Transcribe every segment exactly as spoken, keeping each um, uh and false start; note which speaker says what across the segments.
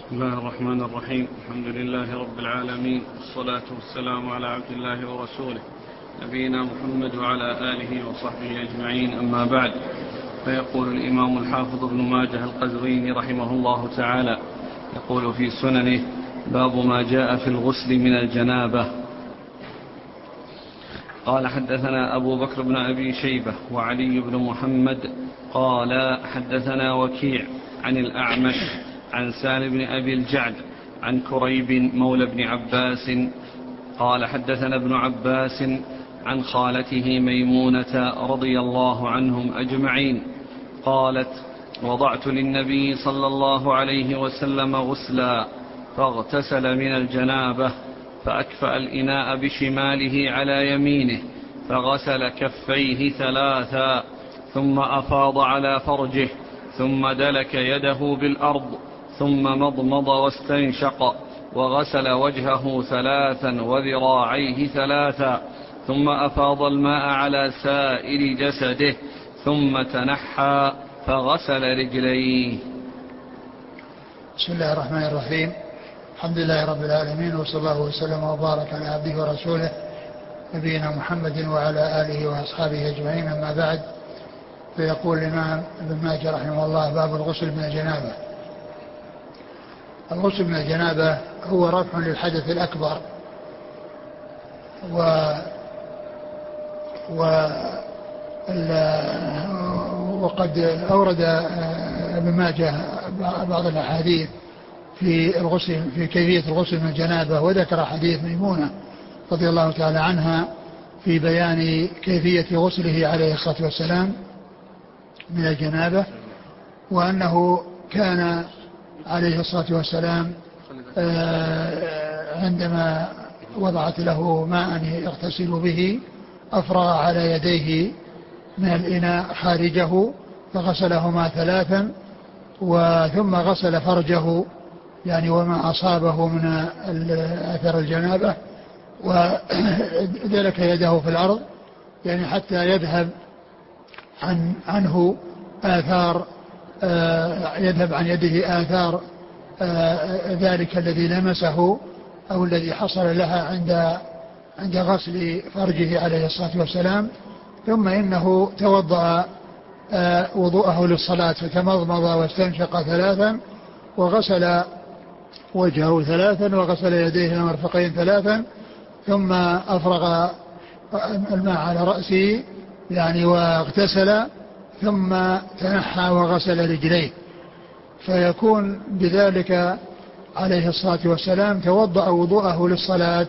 Speaker 1: بسم الله الرحمن الرحيم. الحمد لله رب العالمين، والصلاة والسلام على عبد الله ورسوله نبينا محمد وعلى آله وصحبه أجمعين، أما بعد. فيقول الإمام الحافظ ابن ماجه القزويني رحمه الله تعالى، يقول في سننه: باب ما جاء في الغسل من الجنابة. قال: حدثنا أبو بكر بن أبي شيبة وعلي بن محمد قال: حدثنا وكيع عن الأعمش عن سالم بن أبي الجعد عن كريب مولى بن عباس قال: حدثنا ابن عباس عن خالته ميمونة رضي الله عنهم أجمعين قالت: وضعت للنبي صلى الله عليه وسلم غسلا فاغتسل من الجنابة، فأكفأ الإناء بشماله على يمينه، فغسل كفيه ثلاثا، ثم أفاض على فرجه، ثم دلك يده بالأرض، ثم مضمض واستنشق، وغسل وجهه ثلاثا وذراعيه ثلاثا، ثم أفاض الماء على سائر جسده، ثم تنحى فغسل رجليه.
Speaker 2: بسم الله الرحمن الرحيم. الحمد لله رب العالمين، وصلى الله وسلم وبارك على عبده ورسوله نبينا محمد وعلى آله وأصحابه أجمعين، أما بعد. فيقول الإمام ابن ماجه رحمه الله: باب الغسل من الجنابة. الغسل من الجنابة هو رفع للحدث الأكبر، و و وقد أورد ابن ماجه بعض الأحاديث في الغسل، في كيفية الغسل من الجنابة، وذكر حديث ميمونة رضي الله تعالى عنها في بيان كيفية غسله عليه الصلاة والسلام من الجنابة، وأنه كان عليه الصلاة والسلام عندما وضعت له ماء يغتسل به أفرغ على يديه من الإناء خارجه فغسلهما ثلاثا، وثم غسل فرجه يعني وما أصابه من أثر الجنابة، ودلك يده في الأرض يعني حتى يذهب عن عنه آثار يذهب عن يده آثار ذلك الذي لمسه أو الذي حصل لها عند عند غسل فرجه عليه الصلاة والسلام. ثم إنه توضأ وضوءه للصلاة، فتمضمض واستنشق ثلاثا، وغسل وجهه ثلاثا، وغسل يديه المرفقين ثلاثا، ثم أفرغ الماء على رأسه يعني واغتسل، ثم تنحى وغسل رجليه، فيكون بذلك عليه الصلاة والسلام توضأ وضوءه للصلاة،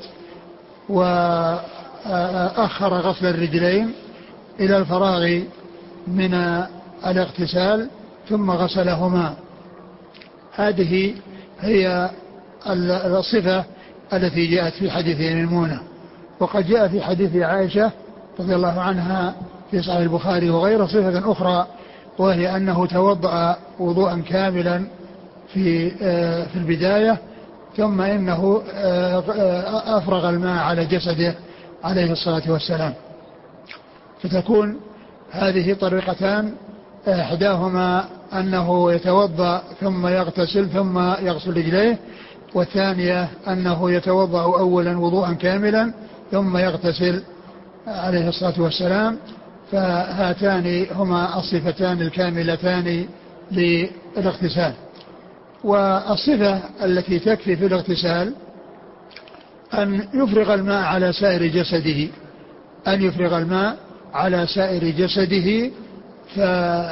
Speaker 2: وأخر غسل الرجلين إلى الفراغ من الاغتسال ثم غسلهما. هذه هي الصفة التي جاءت في حديث ميمونة. وقد جاء في حديث عائشة رضي الله عنها في صحيح البخاري وغيره صفة أخرى، وهي أنه توضأ وضوءا كاملا في في البداية، ثم إنه أفرغ الماء على جسده عليه الصلاة والسلام. فتكون هذه طريقتان: إحداهما أنه يتوضأ ثم يغتسل ثم يغسل رجليه، والثانية أنه يتوضأ أولا وضوءا كاملا ثم يغتسل عليه الصلاة والسلام. فهاتان هما الصفتان الكاملتان للاغتسال. والصفة التي تكفي في الاغتسال أن يفرغ الماء على سائر جسده أن يفرغ الماء على سائر جسده ف...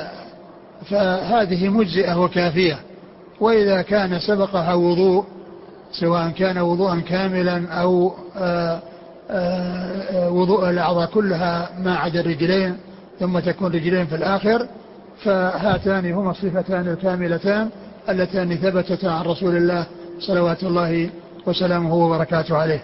Speaker 2: فهذه مجزئة وكافية. وإذا كان سبقها وضوء، سواء كان وضوءا كاملا أو آآ آآ وضوء الأعضاء كلها ما عدا الرجلين ثم تكون رجلين في الآخر، فهاتان هما الصفتان الكاملتان اللتان ثبتتا عن رسول الله صلوات الله وسلامه وبركاته عليه.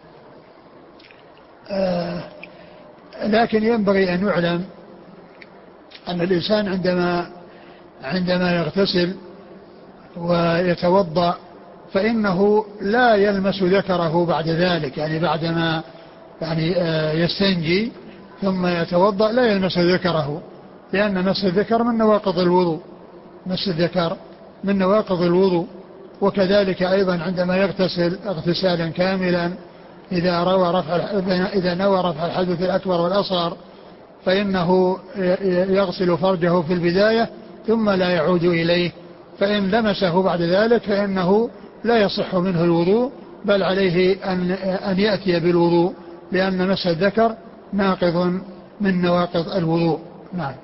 Speaker 2: لكن ينبغي أن يعلم أن الإنسان عندما عندما يغتسل ويتوضأ فإنه لا يلمس ذكره بعد ذلك، يعني بعدما يعني يستنجي ثم يتوضأ لا يلمس ذكره، لأن مس الذكر من نواقض الوضوء مس الذكر من نواقض الوضوء وكذلك أيضا عندما يغتسل اغتسالا كاملا إذا روى رفع إذا نوى رفع الحدث الأكبر والأصغر فإنه يغسل فرجه في البداية ثم لا يعود إليه، فإن لمسه بعد ذلك فإنه لا يصح منه الوضوء، بل عليه أن, أن يأتي بالوضوء، لأن مس الذكر ناقض من نواقض الوضوء. نعم.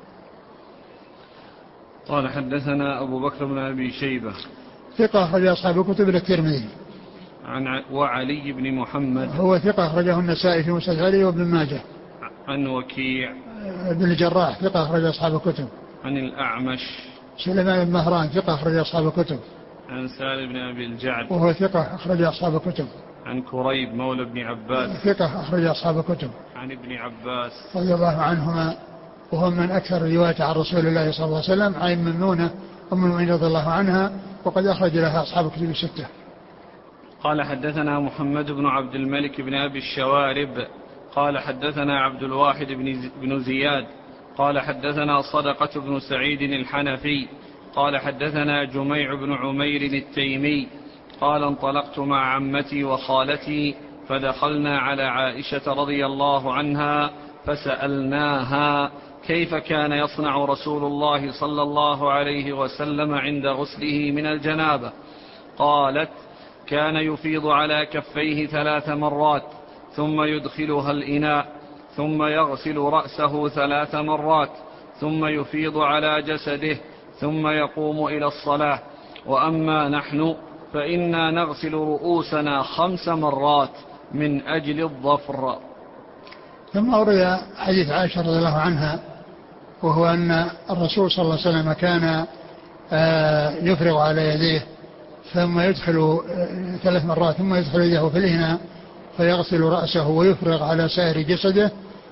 Speaker 1: قال حدثنا أبو بكر بن أبي شيبة
Speaker 2: ثقة أخرج أصحاب كتب الترمذي.
Speaker 1: عن وعلي بن محمد
Speaker 2: هو ثقة أخرجه النسائي في مسند علي وابن ماجه.
Speaker 1: عن وكيع
Speaker 2: بن الجراح ثقة أخرج أصحاب الكتب.
Speaker 1: عن الأعمش
Speaker 2: سليمان بن مهران ثقة أخرج أصحاب الكتب.
Speaker 1: عن سالم بن أبي الجعد
Speaker 2: وهو ثقة أخرج أصحاب الكتب.
Speaker 1: عن كريب مولى ابن عباس
Speaker 2: ثقة أخرج أصحاب الكتب.
Speaker 1: عن ابن عباس
Speaker 2: رضي الله عنهما، وهم من أكثر الرواية عن رسول الله صلى الله عليه وسلم، عن ممنونة أم المؤمنين رضي الله عنها، وقد أخرج لها أصحاب الكتب الستة.
Speaker 1: قال حدثنا محمد بن عبد الملك بن أبي الشوارب قال حدثنا عبد الواحد بن زياد قال حدثنا صدقة بن سعيد الحنفي قال حدثنا جميع بن عمير التيمي قال انطلقت مع عمتي وخالتي فدخلنا على عائشة رضي الله عنها فسألناها كيف كان يصنع رسول الله صلى الله عليه وسلم عند غسله من الجنابة. قالت كان يفيض على كفيه ثلاث مرات ثم يدخلها الإناء ثم يغسل رأسه ثلاث مرات ثم يفيض على جسده ثم يقوم إلى الصلاة، وأما نحن فإنا نغسل رؤوسنا خمس مرات من أجل الظفر.
Speaker 2: ثم أورد حديث عائشة رضي الله عنها، وهو أن الرسول صلى الله عليه وسلم كان يفرغ على يديه ثم يدخل ثلاث مرات ثم يدخل يده في الإناء فيغسل رأسه ويفرغ على سائر جسده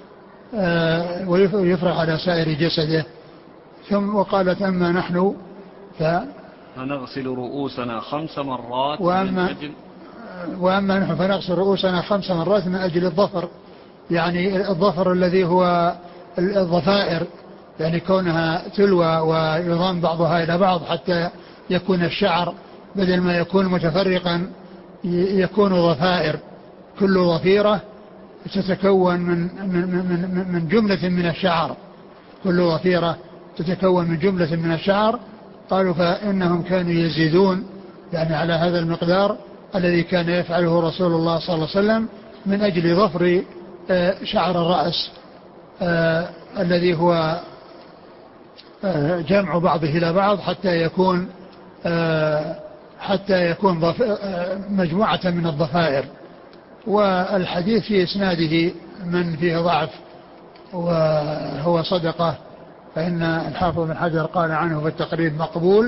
Speaker 2: ويفرغ على سائر جسده. ثم وقالت أما نحن ف
Speaker 1: فنغسل رؤوسنا خمس مرات
Speaker 2: وأما,
Speaker 1: من أجل
Speaker 2: وأما نحن فنغسل رؤوسنا خمس مرات من أجل الظفر، يعني الظفر الذي هو الضفائر، يعني كونها تلوى ويضم بعضها إلى بعض حتى يكون الشعر بدل ما يكون متفرقا يكون ضفائر، كل ضفيرة تتكون من, من, من, من جملة من الشعر، كل ضفيرة تتكون من جملة من الشعر. قالوا فإنهم كانوا يزيدون يعني على هذا المقدار الذي كان يفعله رسول الله صلى الله عليه وسلم من أجل ظفر شعر الرأس الذي هو جمع بعضه إلى بعض حتى يكون حتى يكون مجموعة من الضفائر. والحديث في إسناده من فيه ضعف وهو صدقة، فإن الحافظ بن حجر قال عنه في التقريب مقبول،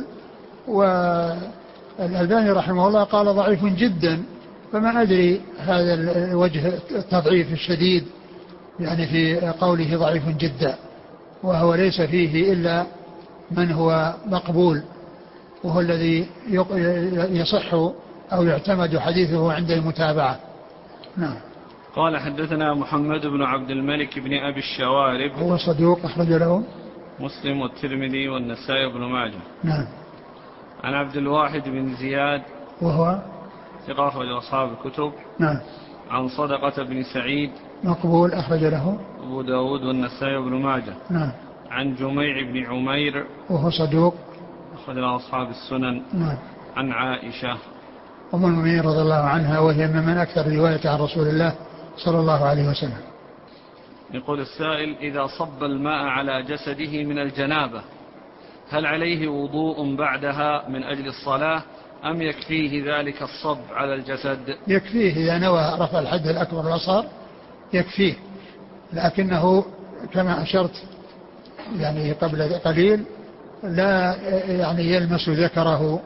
Speaker 2: والألباني رحمه الله قال ضعيف جدا، فما أدري هذا الوجه التضعيف الشديد يعني في قوله ضعيف جدا، وهو ليس فيه إلا من هو مقبول وهو الذي يصح أو يعتمد حديثه عند المتابعة. نعم.
Speaker 1: قال حدثنا محمد بن عبد الملك بن أبي الشوارب
Speaker 2: هو صدوق أخرج له
Speaker 1: مسلم والترمذي والنسائي بن ماجه.
Speaker 2: نعم.
Speaker 1: عن عبد الواحد بن زياد
Speaker 2: وهو
Speaker 1: ثقة أخرج أصحاب الكتب.
Speaker 2: نعم.
Speaker 1: عن صدقة بن سعيد
Speaker 2: مقبول أخرج له
Speaker 1: أبو داود والنسائي بن ماجه.
Speaker 2: نعم.
Speaker 1: عن جميع بن عمير
Speaker 2: وهو صدوق
Speaker 1: أخرج له أصحاب السنن.
Speaker 2: نعم.
Speaker 1: عن عائشة
Speaker 2: أم المؤمنين رضي الله عنها، وهي من أكثر رواية عن رسول الله صلى الله عليه وسلم.
Speaker 1: يقول السائل: إذا صب الماء على جسده من الجنابة هل عليه وضوء بعدها من أجل الصلاة أم يكفيه ذلك الصب على الجسد؟
Speaker 2: يكفيه إذا نوى رفع الحد الأكبر والأصغر يكفيه، لكنه كما أشرت يعني قبل قليل لا يعني يلمس ذكره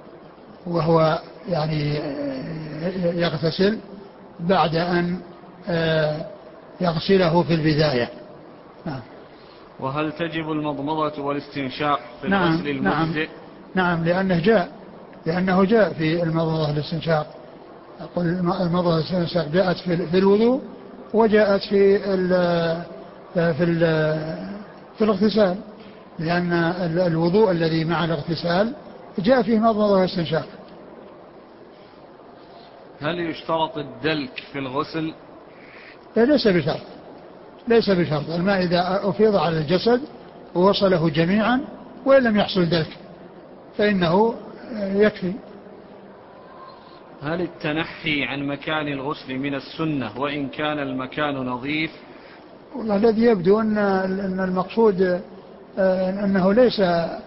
Speaker 2: وهو يعني يغتسل بعد أن يغسله في البداية. نعم.
Speaker 1: وهل تجب المضمضة والاستنشاق في
Speaker 2: نعم
Speaker 1: الغسل المجزئ؟
Speaker 2: نعم, نعم لأنه جاء لأنه جاء في المضمضة والاستنشاق. أقول المضمضة والاستنشاق جاءت في الوضوء وجاءت في ال في ال في الاغتسال، لأن الوضوء الذي مع الاغتسال جاء فيه مضمضة واستنشاق،
Speaker 1: هل يشترط الدلك في الغسل؟
Speaker 2: ليس بشرط، ليس بشرط. الماء إذا أفيض على الجسد ووصله جميعا وإن لم يحصل دلك فإنه يكفي.
Speaker 1: هل التنحي عن مكان الغسل من السنة وإن كان المكان نظيف؟
Speaker 2: والله الذي يبدو أن المقصود أنه ليس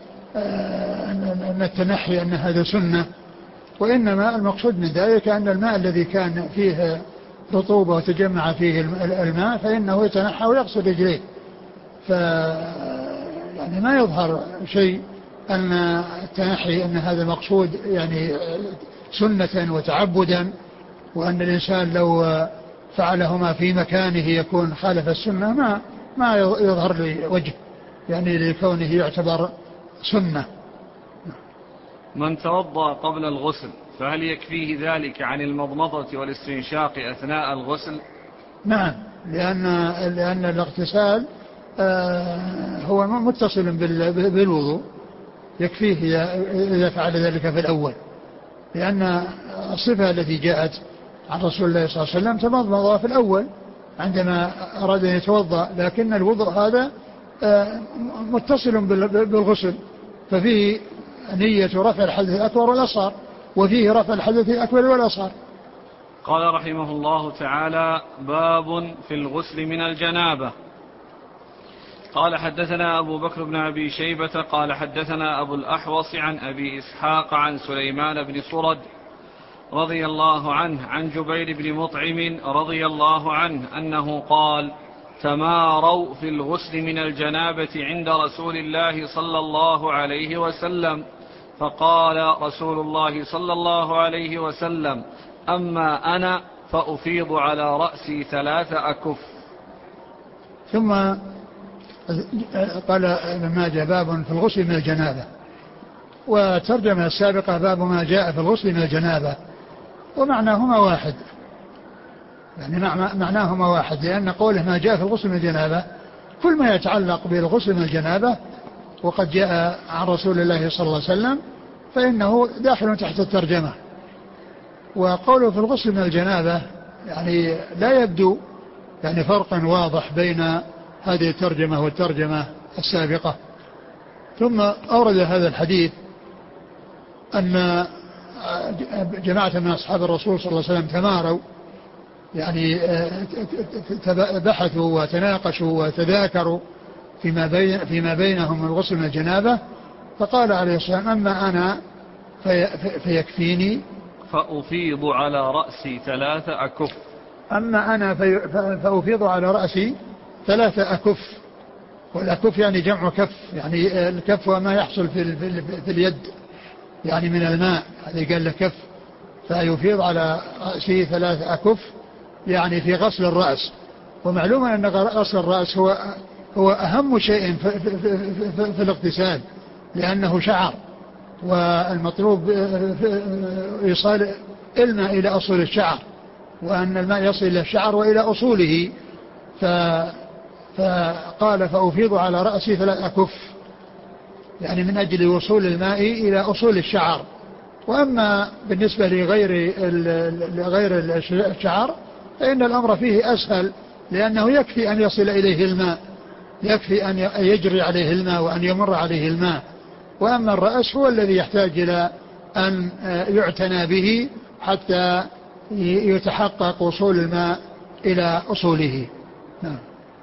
Speaker 2: أن التنحي أن هذا سنة، وإنما المقصود من ذلك أن الماء الذي كان فيه رطوبة وتجمع فيه الماء فإنه يتنحى ويغسل رجليه. ف يعني ما يظهر شيء أن التنحي أن هذا مقصود يعني سنة وتعبدا، وأن الإنسان لو فعلهما في مكانه يكون خالف السنة، ما ما يظهر لي وجه يعني لكونه يعتبر سنة.
Speaker 1: من توضأ قبل الغسل فهل يكفيه ذلك عن المضمضة والاستنشاق أثناء الغسل؟
Speaker 2: نعم، لأن لأن الاغتسال هو متصل بالوضوء، يكفيه إذا فعل ذلك في الأول، لأن الصفة التي جاءت عن رسول الله صلى الله عليه وسلم تمضمض في الأول عندما أراد أن يتوضأ، لكن الوضوء هذا متصل بالغسل، ففيه نية رفع الحدث الأكبر والأصغر، وفيه رفع الحدث الأكبر والأصغر.
Speaker 1: قال رحمه الله تعالى: باب في الغسل من الجنابة. قال حدثنا أبو بكر بن أبي شيبة قال حدثنا أبو الأحوص عن أبي إسحاق عن سليمان بن صرد رضي الله عنه عن جبير بن مطعم رضي الله عنه أنه قال: تماروا في الغسل من الجنابة عند رسول الله صلى الله عليه وسلم، فقال رسول الله صلى الله عليه وسلم: أما أنا فأفيض على رأسي ثلاث أكف.
Speaker 2: ثم قال ابن ماجه: باب في الغسل من الجنابة، وترجمة السابقة باب ما جاء في الغسل من الجنابة، ومعناهما واحد، يعني معناهما واحد، لأن قوله ما جاء في الغسل من الجنابة كل ما يتعلق بالغسل من الجنابة وقد جاء عن رسول الله صلى الله عليه وسلم فإنه داخل تحت الترجمة. وقوله في الغسل من الجنابة يعني لا يبدو يعني فرقا واضح بين هذه الترجمة والترجمة السابقة. ثم أورد هذا الحديث أن جماعة من أصحاب الرسول صلى الله عليه وسلم تماروا، يعني بحثوا وتناقشوا وتذاكروا فيما, بين فيما بينهم الغسل من الجنابة، فقال عليه الصلاة والسلام: أما أنا في فيكفيني
Speaker 1: فأفيض على رأسي ثلاث أكف.
Speaker 2: أما أنا في فأفيض على رأسي ثلاث أكف، والأكف يعني جمع كف، يعني الكف وما يحصل في, في, في اليد يعني من الماء، هذا قال له كف، فيفيض على رأسه ثلاث أكف يعني في غسل الرأس. ومعلوم أن غسل الرأس هو هو أهم شيء في, في, في, في, في الاغتسال، لأنه شعر، والمطلوب إيصال الماء إلى أصول الشعر، وأن الماء يصل إلى الشعر وإلى أصوله. ف فقال: فأفيض على رأسي ثلاث أكف، يعني من أجل وصول الماء إلى أصول الشعر. وأما بالنسبة لغير لغير الشعر فإن الأمر فيه أسهل، لأنه يكفي أن يصل إليه الماء، يكفي أن يجري عليه الماء وأن يمر عليه الماء. وأما الرأس هو الذي يحتاج إلى أن يعتنى به حتى يتحقق وصول الماء إلى أصوله. نعم.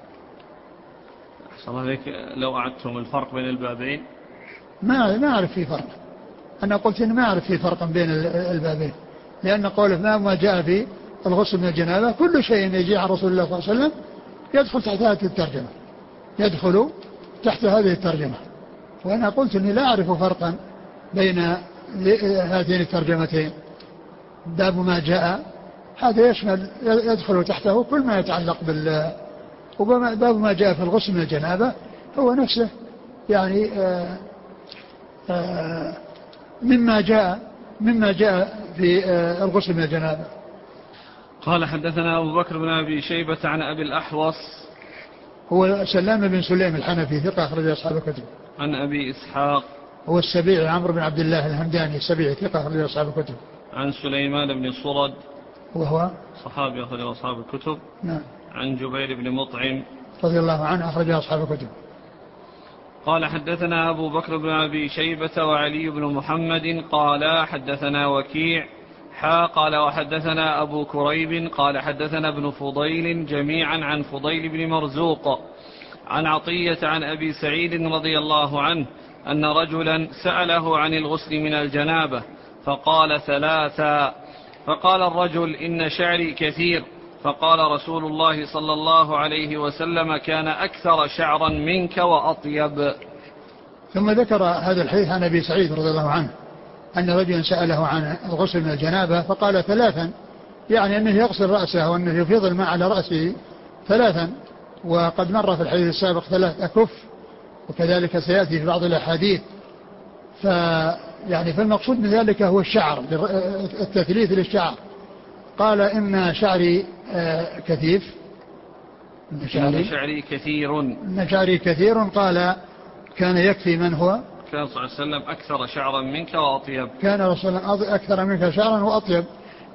Speaker 1: أحسن الله عليك. لو أعدتم الفرق بين البابين؟
Speaker 2: ما ما أعرف في فرق، أنا قلت إن ما أعرف في فرق بين البابين، لأن قوله ما جاء في الغسل من الجنابة كل شيء يجي عن رسول الله صلى الله عليه وسلم يدخل تحت هذه الترجمة، يدخل تحت هذه الترجمة. وأنا قلت إني لا أعرف فرقا بين هاتين الترجمتين. باب ما جاء هذا يشمل يدخل تحته كل ما يتعلق بال، وباب ما جاء في الغسل من الجنابة هو نفسه يعني آآ آآ مما جاء مما جاء في الغسل من الجنابة.
Speaker 1: قال حدثنا أبو بكر بن أبي شيبة عن أبي الأحوص
Speaker 2: هو سلام بن سليم الحنفي ثقة أخرج أصحاب الكتب.
Speaker 1: عن أبي إسحاق
Speaker 2: هو السبيعي عمرو بن عبد الله الهمداني السبيعي ثقة أخرج أصحاب الكتب.
Speaker 1: عن سليمان بن صرد
Speaker 2: وهو
Speaker 1: صحابي أخرج أصحاب الكتب.
Speaker 2: نعم.
Speaker 1: عن جبير بن مطعم
Speaker 2: رضي الله عنه أخرج أصحاب الكتب.
Speaker 1: قال حدثنا أبو بكر بن أبي شيبة وعلي بن محمد قال حدثنا وكيع حا قال وحدثنا أبو كريب قال حدثنا ابن فضيل جميعا عن فضيل بن مرزوق عن عطية عن أبي سعيد رضي الله عنه أن رجلا سأله عن الغسل من الجنابة فقال ثلاثا، فقال الرجل إن شعري كثير، فقال رسول الله صلى الله عليه وسلم كان أكثر شعرا منك وأطيب.
Speaker 2: ثم ذكر هذا الحديث عن أبي سعيد رضي الله عنه أن رجلا سأله عن الغسل من الجنابة فقال ثلاثا، يعني أنه يغسل رأسه وأنه يفيض الماء على رأسه ثلاثا، وقد مر في الحديث السابق ثلاث أكف، وكذلك سيأتي في بعض الأحاديث. فيعني فالمقصود من ذلك هو الشعر، التثليث للشعر. قال إن شعري كثيف،
Speaker 1: إن شعري, إن شعري كثير
Speaker 2: إن شعري كثير قال كان يكفي من هو
Speaker 1: كان صلى الله عليه وسلم أكثر شعرا منك وأطيب،
Speaker 2: كان رسول الله أكثر منك شعرا وأطيب،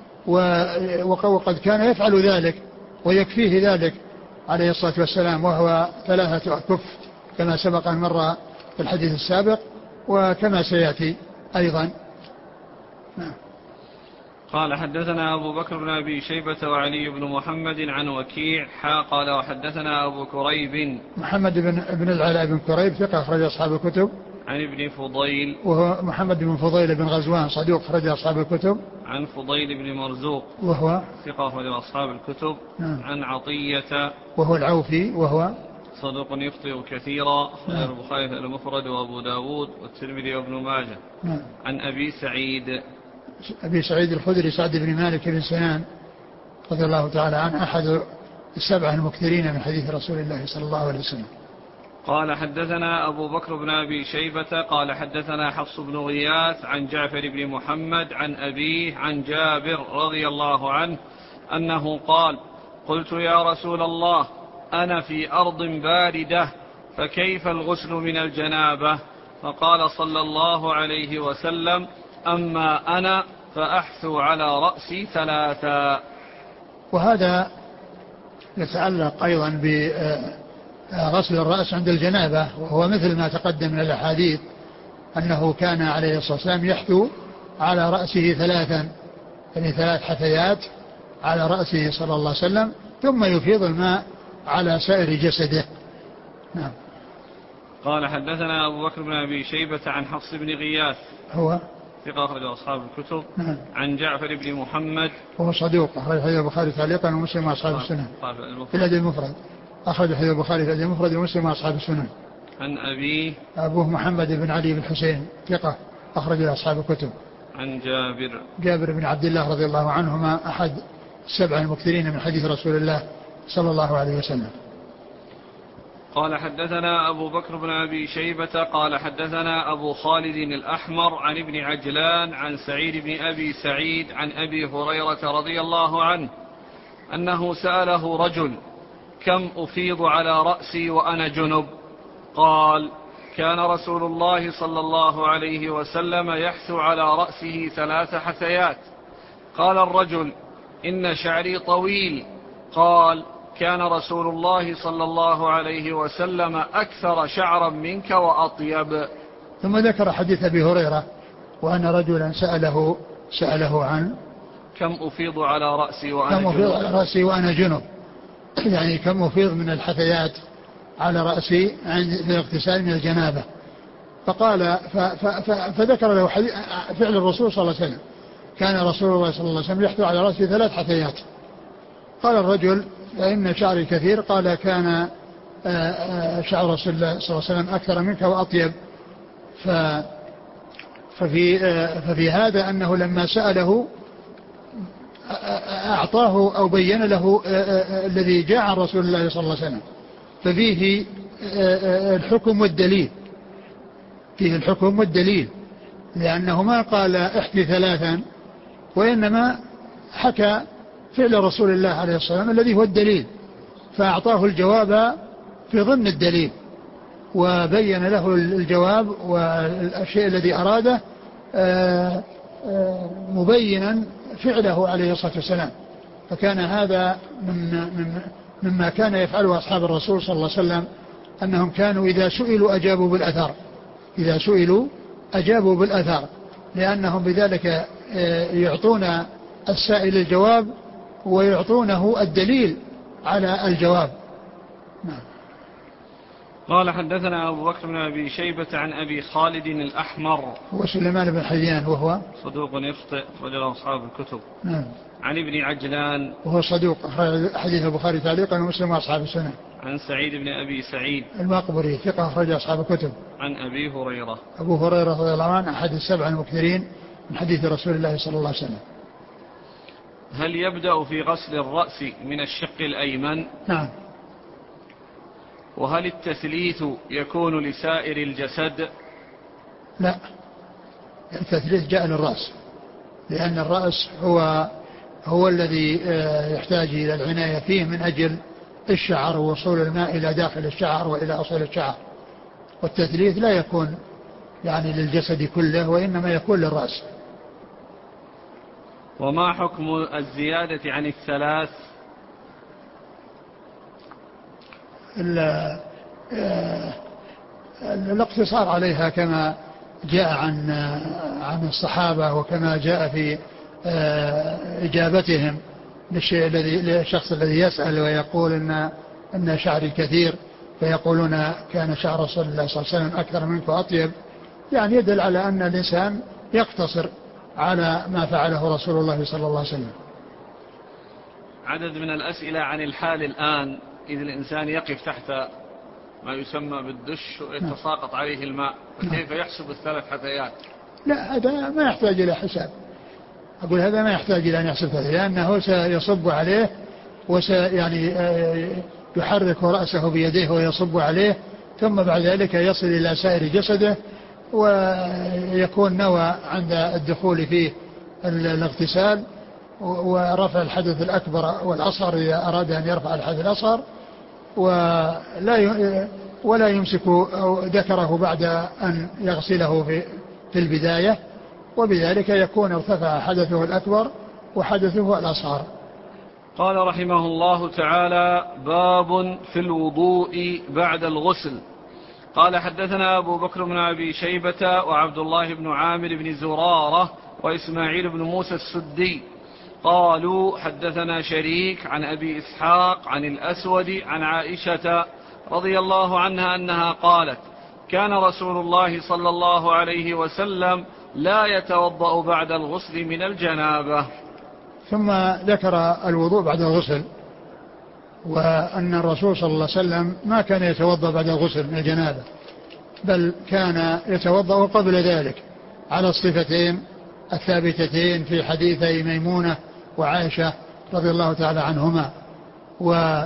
Speaker 2: وقد كان يفعل ذلك ويكفيه ذلك عليه الصلاة والسلام، وهو ثلاثة أكف كما سبق أن مر في الحديث السابق وكما سيأتي أيضا. نعم.
Speaker 1: قال حدثنا أبو بكر بن أبي شيبة وعلي بن محمد عن وكيع حا قال وحدثنا أبو كريب
Speaker 2: محمد بن ابن العلاء بن كريب ثقة أخرج أصحاب الكتب.
Speaker 1: عن ابن فضيل
Speaker 2: وهو محمد بن فضيل بن غزوان صدوق أخرج أصحاب الكتب.
Speaker 1: عن فضيل بن مرزوق
Speaker 2: وهو
Speaker 1: ثقة أخرج أصحاب الكتب.
Speaker 2: نعم.
Speaker 1: عن عطية
Speaker 2: وهو العوفي وهو
Speaker 1: صدوق يخطئ كثيرا، نعم. البخاري المفرد وأبو داود والترمذي وابن ماجه.
Speaker 2: نعم.
Speaker 1: عن أبي سعيد
Speaker 2: أبي سعيد الخدري سعد بن مالك بن سنان رضي الله تعالى عنه أحد السبعة المكثرين من حديث رسول الله صلى الله عليه وسلم.
Speaker 1: قال حدثنا أبو بكر بن أبي شيبة قال حدثنا حفص بن غياث عن جعفر بن محمد عن أبيه عن جابر رضي الله عنه أنه قال قلت يا رسول الله أنا في أرض باردة فكيف الغسل من الجنابة؟ فقال صلى الله عليه وسلم أما أنا فأحثو على رأسي ثلاثا.
Speaker 2: وهذا يتعلق أيضا بغسل الرأس عند الجنابة، وهو مثل ما تقدم من الأحاديث أنه كان عليه الصلاة والسلام يحثو على رأسه ثلاثا، يعني ثلاث حثيات على رأسه صلى الله عليه وسلم، ثم يفيض الماء على سائر جسده. نعم.
Speaker 1: قال حدثنا أبو بكر بن أبي شيبة عن حفص بن غياث
Speaker 2: هو
Speaker 1: ثقة أخرج أصحاب الكتب.
Speaker 2: نعم.
Speaker 1: عن جعفر بن محمد
Speaker 2: وهو صدوق أخرج حديث البخاري تعليقا ومسلم وأصحاب السنن في الأدب المفرد، أخرج حديث البخاري في الأدب المفرد ومسلم وأصحاب السنن.
Speaker 1: عن أبيه
Speaker 2: أبوه محمد بن علي بن حسين ثقة أخرج أصحاب الكتب.
Speaker 1: عن جابر
Speaker 2: جابر بن عبد الله رضي الله عنهما أحد السبع المكثرين من حديث رسول الله صلى الله عليه وسلم.
Speaker 1: قال حدثنا أبو بكر بن أبي شيبة قال حدثنا أبو خالد الأحمر عن ابن عجلان عن سعيد بن أبي سعيد عن أبي هريرة رضي الله عنه أنه سأله رجل كم أفيض على رأسي وأنا جنب؟ قال كان رسول الله صلى الله عليه وسلم يحثو على رأسه ثلاث حثيات. قال الرجل إن شعري طويل. قال كان رسول الله صلى الله عليه وسلم أكثر شعرا منك وأطيب.
Speaker 2: ثم ذكر حديث أبي هريرة وأن رجلا سأله سأله عن
Speaker 1: كم أفيض على رأسي وأنا
Speaker 2: كم أفيض على رأسي وأنا جنب، يعني كم أفيض من الحثيات على رأسي عند الاغتسال من الجنابة. فقال ف ف ف فذكر له فعل الرسول صلى الله عليه وسلم، كان رسول الله صلى الله عليه وسلم يحثو على رأسه ثلاث حثيات. قال الرجل فإن شعري كثير. قال كان شعر رسول الله صلى الله عليه وسلم أكثر منك وأطيب. ف ففي, ففي هذا أنه لما سأله أعطاه أو بين له الذي جاء عن رسول الله صلى الله عليه وسلم، ففيه الحكم والدليل، فيه الحكم والدليل، لأنه ما قال احثي ثلاثا، وإنما حكى فعل رسول الله عليه الصلاة والسلام الذي هو الدليل، فأعطاه الجواب في ضمن الدليل، وبين له الجواب والشيء الذي أراده مبينا فعله عليه الصلاة والسلام، فكان هذا من من مما كان يفعله أصحاب الرسول صلى الله عليه وسلم، أنهم كانوا إذا سئلوا أجابوا بالأثر، إذا سئلوا أجابوا بالأثر، لأنهم بذلك يعطون السائل الجواب ويعطونه الدليل على الجواب. نعم.
Speaker 1: قال حدثنا أبو بكر بن أبي شيبة عن أبي خالد الأحمر
Speaker 2: هو سليمان بن حيان وهو
Speaker 1: صدوق يخطئ رجل أصحاب الكتب.
Speaker 2: نعم.
Speaker 1: عن ابن عجلان
Speaker 2: وهو صدوق حديث البخاري تعليقا ومسلم وأصحاب السنة.
Speaker 1: عن سعيد بن أبي سعيد
Speaker 2: المقبري ثقة أخرج أصحاب الكتب.
Speaker 1: عن أبي هريرة
Speaker 2: أبو هريرة رضي الله عنه أحد السبع المكثرين من حديث رسول الله صلى الله عليه وسلم.
Speaker 1: هل يبدأ في غسل الرأس من الشق الأيمن؟
Speaker 2: نعم.
Speaker 1: وهل التثليث يكون لسائر الجسد؟
Speaker 2: لا، التثليث جاء للرأس، لأن الرأس هو هو الذي يحتاج إلى العناية فيه من أجل الشعر ووصول الماء إلى داخل الشعر وإلى أصل الشعر، والتثليث لا يكون يعني للجسد كله وإنما يكون للرأس.
Speaker 1: وما حكم الزيادة عن الثلاث؟
Speaker 2: الاقتصار عليها كما جاء عن عن الصحابة وكما جاء في إجابتهم للشيء الذي للشخص الذي يسأل ويقول إن إن شعري كثير، فيقولون كان شعر رسول الله صلى الله عليه وسلم أكثر منك وأطيب، يعني يدل على أن الإنسان يقتصر على ما فعله رسول الله صلى الله عليه وسلم.
Speaker 1: عدد من الأسئلة عن الحال الآن، إذا الإنسان يقف تحت ما يسمى بالدش ويتساقط عليه الماء، فكيف يحسب الثلاث حثيات؟
Speaker 2: لا، هذا ما يحتاج إلى حساب، أقول هذا ما يحتاج إلى أن يحسب ثلاث، لأنه سيصب عليه وسي يعني يحرك رأسه بيديه ويصب عليه، ثم بعد ذلك يصل إلى سائر جسده ويكون نوى عند الدخول فيه الاغتسال ورفع الحدث الأكبر والأصغر إذا أراد أن يرفع الحدث الأصغر، ولا ولا يمسك ذكره بعد أن يغسله في في البداية، وبذلك يكون ارتفع حدثه الأكبر وحدثه الأصغر.
Speaker 1: قال رحمه الله تعالى: باب في الوضوء بعد الغسل. قال حدثنا أبو بكر بن أبي شيبة وعبد الله بن عامر بن زرارة وإسماعيل بن موسى السدي قالوا حدثنا شريك عن أبي إسحاق عن الأسود عن عائشة رضي الله عنها أنها قالت: كان رسول الله صلى الله عليه وسلم لا يتوضأ بعد الغسل من الجنابة.
Speaker 2: ثم ذكر الوضوء بعد الغسل، وأن الرسول صلى الله عليه وسلم ما كان يتوضأ بعد الغسل من الجنابة، بل كان يتوضأ قبل ذلك على الصفتين الثابتتين في حديثي ميمونة وعائشة رضي الله تعالى عنهما. و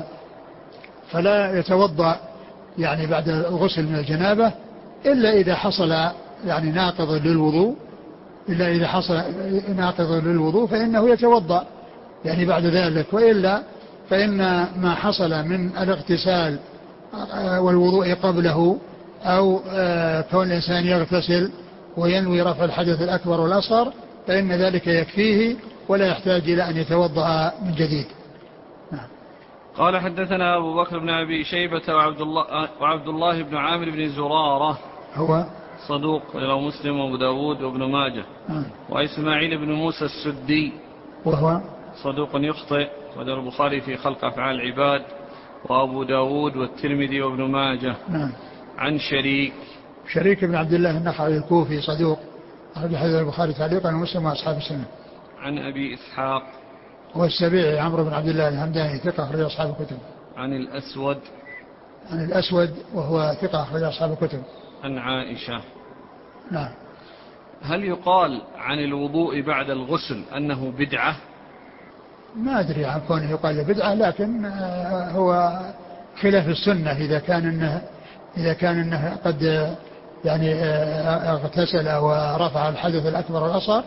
Speaker 2: فلا يتوضأ يعني بعد الغسل من الجنابة إلا إذا حصل يعني ناقض للوضوء إلا إذا حصل ناقض للوضوء فإنه يتوضأ يعني بعد ذلك، وإلا فإن ما حصل من الاغتسال والوضوء قبله أو كون الإنسان يغتسل وينوي رفع الحدث الأكبر والأصغر فإن ذلك يكفيه ولا يحتاج إلى أن يتوضأ من جديد. نعم.
Speaker 1: قال حدثنا أبو بكر بن أبي شيبة وعبد الله, وعبد الله بن عامر بن زرارة
Speaker 2: هو
Speaker 1: صدوق له مسلم وابو داود وابن ماجه.
Speaker 2: نعم.
Speaker 1: وإسماعيل بن موسى السدي
Speaker 2: وهو
Speaker 1: صدوق يخطئ وذكر البخاري في خلق أفعال العباد وأبو داود والترمذي وابن ماجه.
Speaker 2: نعم.
Speaker 1: عن شريك
Speaker 2: شريك بن عبد الله النخعي الكوفي صدوق أخرج حديث البخاري تعليقا ومسلم وأصحاب السنة.
Speaker 1: عن أبي إسحاق
Speaker 2: هو السبيعي عمرو بن عبد الله الهمداني ثقة أخرج أصحاب الكتب.
Speaker 1: عن الأسود
Speaker 2: عن الأسود وهو ثقة أخرج أصحاب الكتب.
Speaker 1: عن عائشة.
Speaker 2: نعم.
Speaker 1: هل يقال عن الوضوء بعد الغسل أنه بدعة؟
Speaker 2: ما أدري عن كونه يقال بدعة، لكن هو خلاف السنة إذا كان إنه إذا كان إنه قد يعني اغتسل ورفع الحدث الأكبر والأصغر،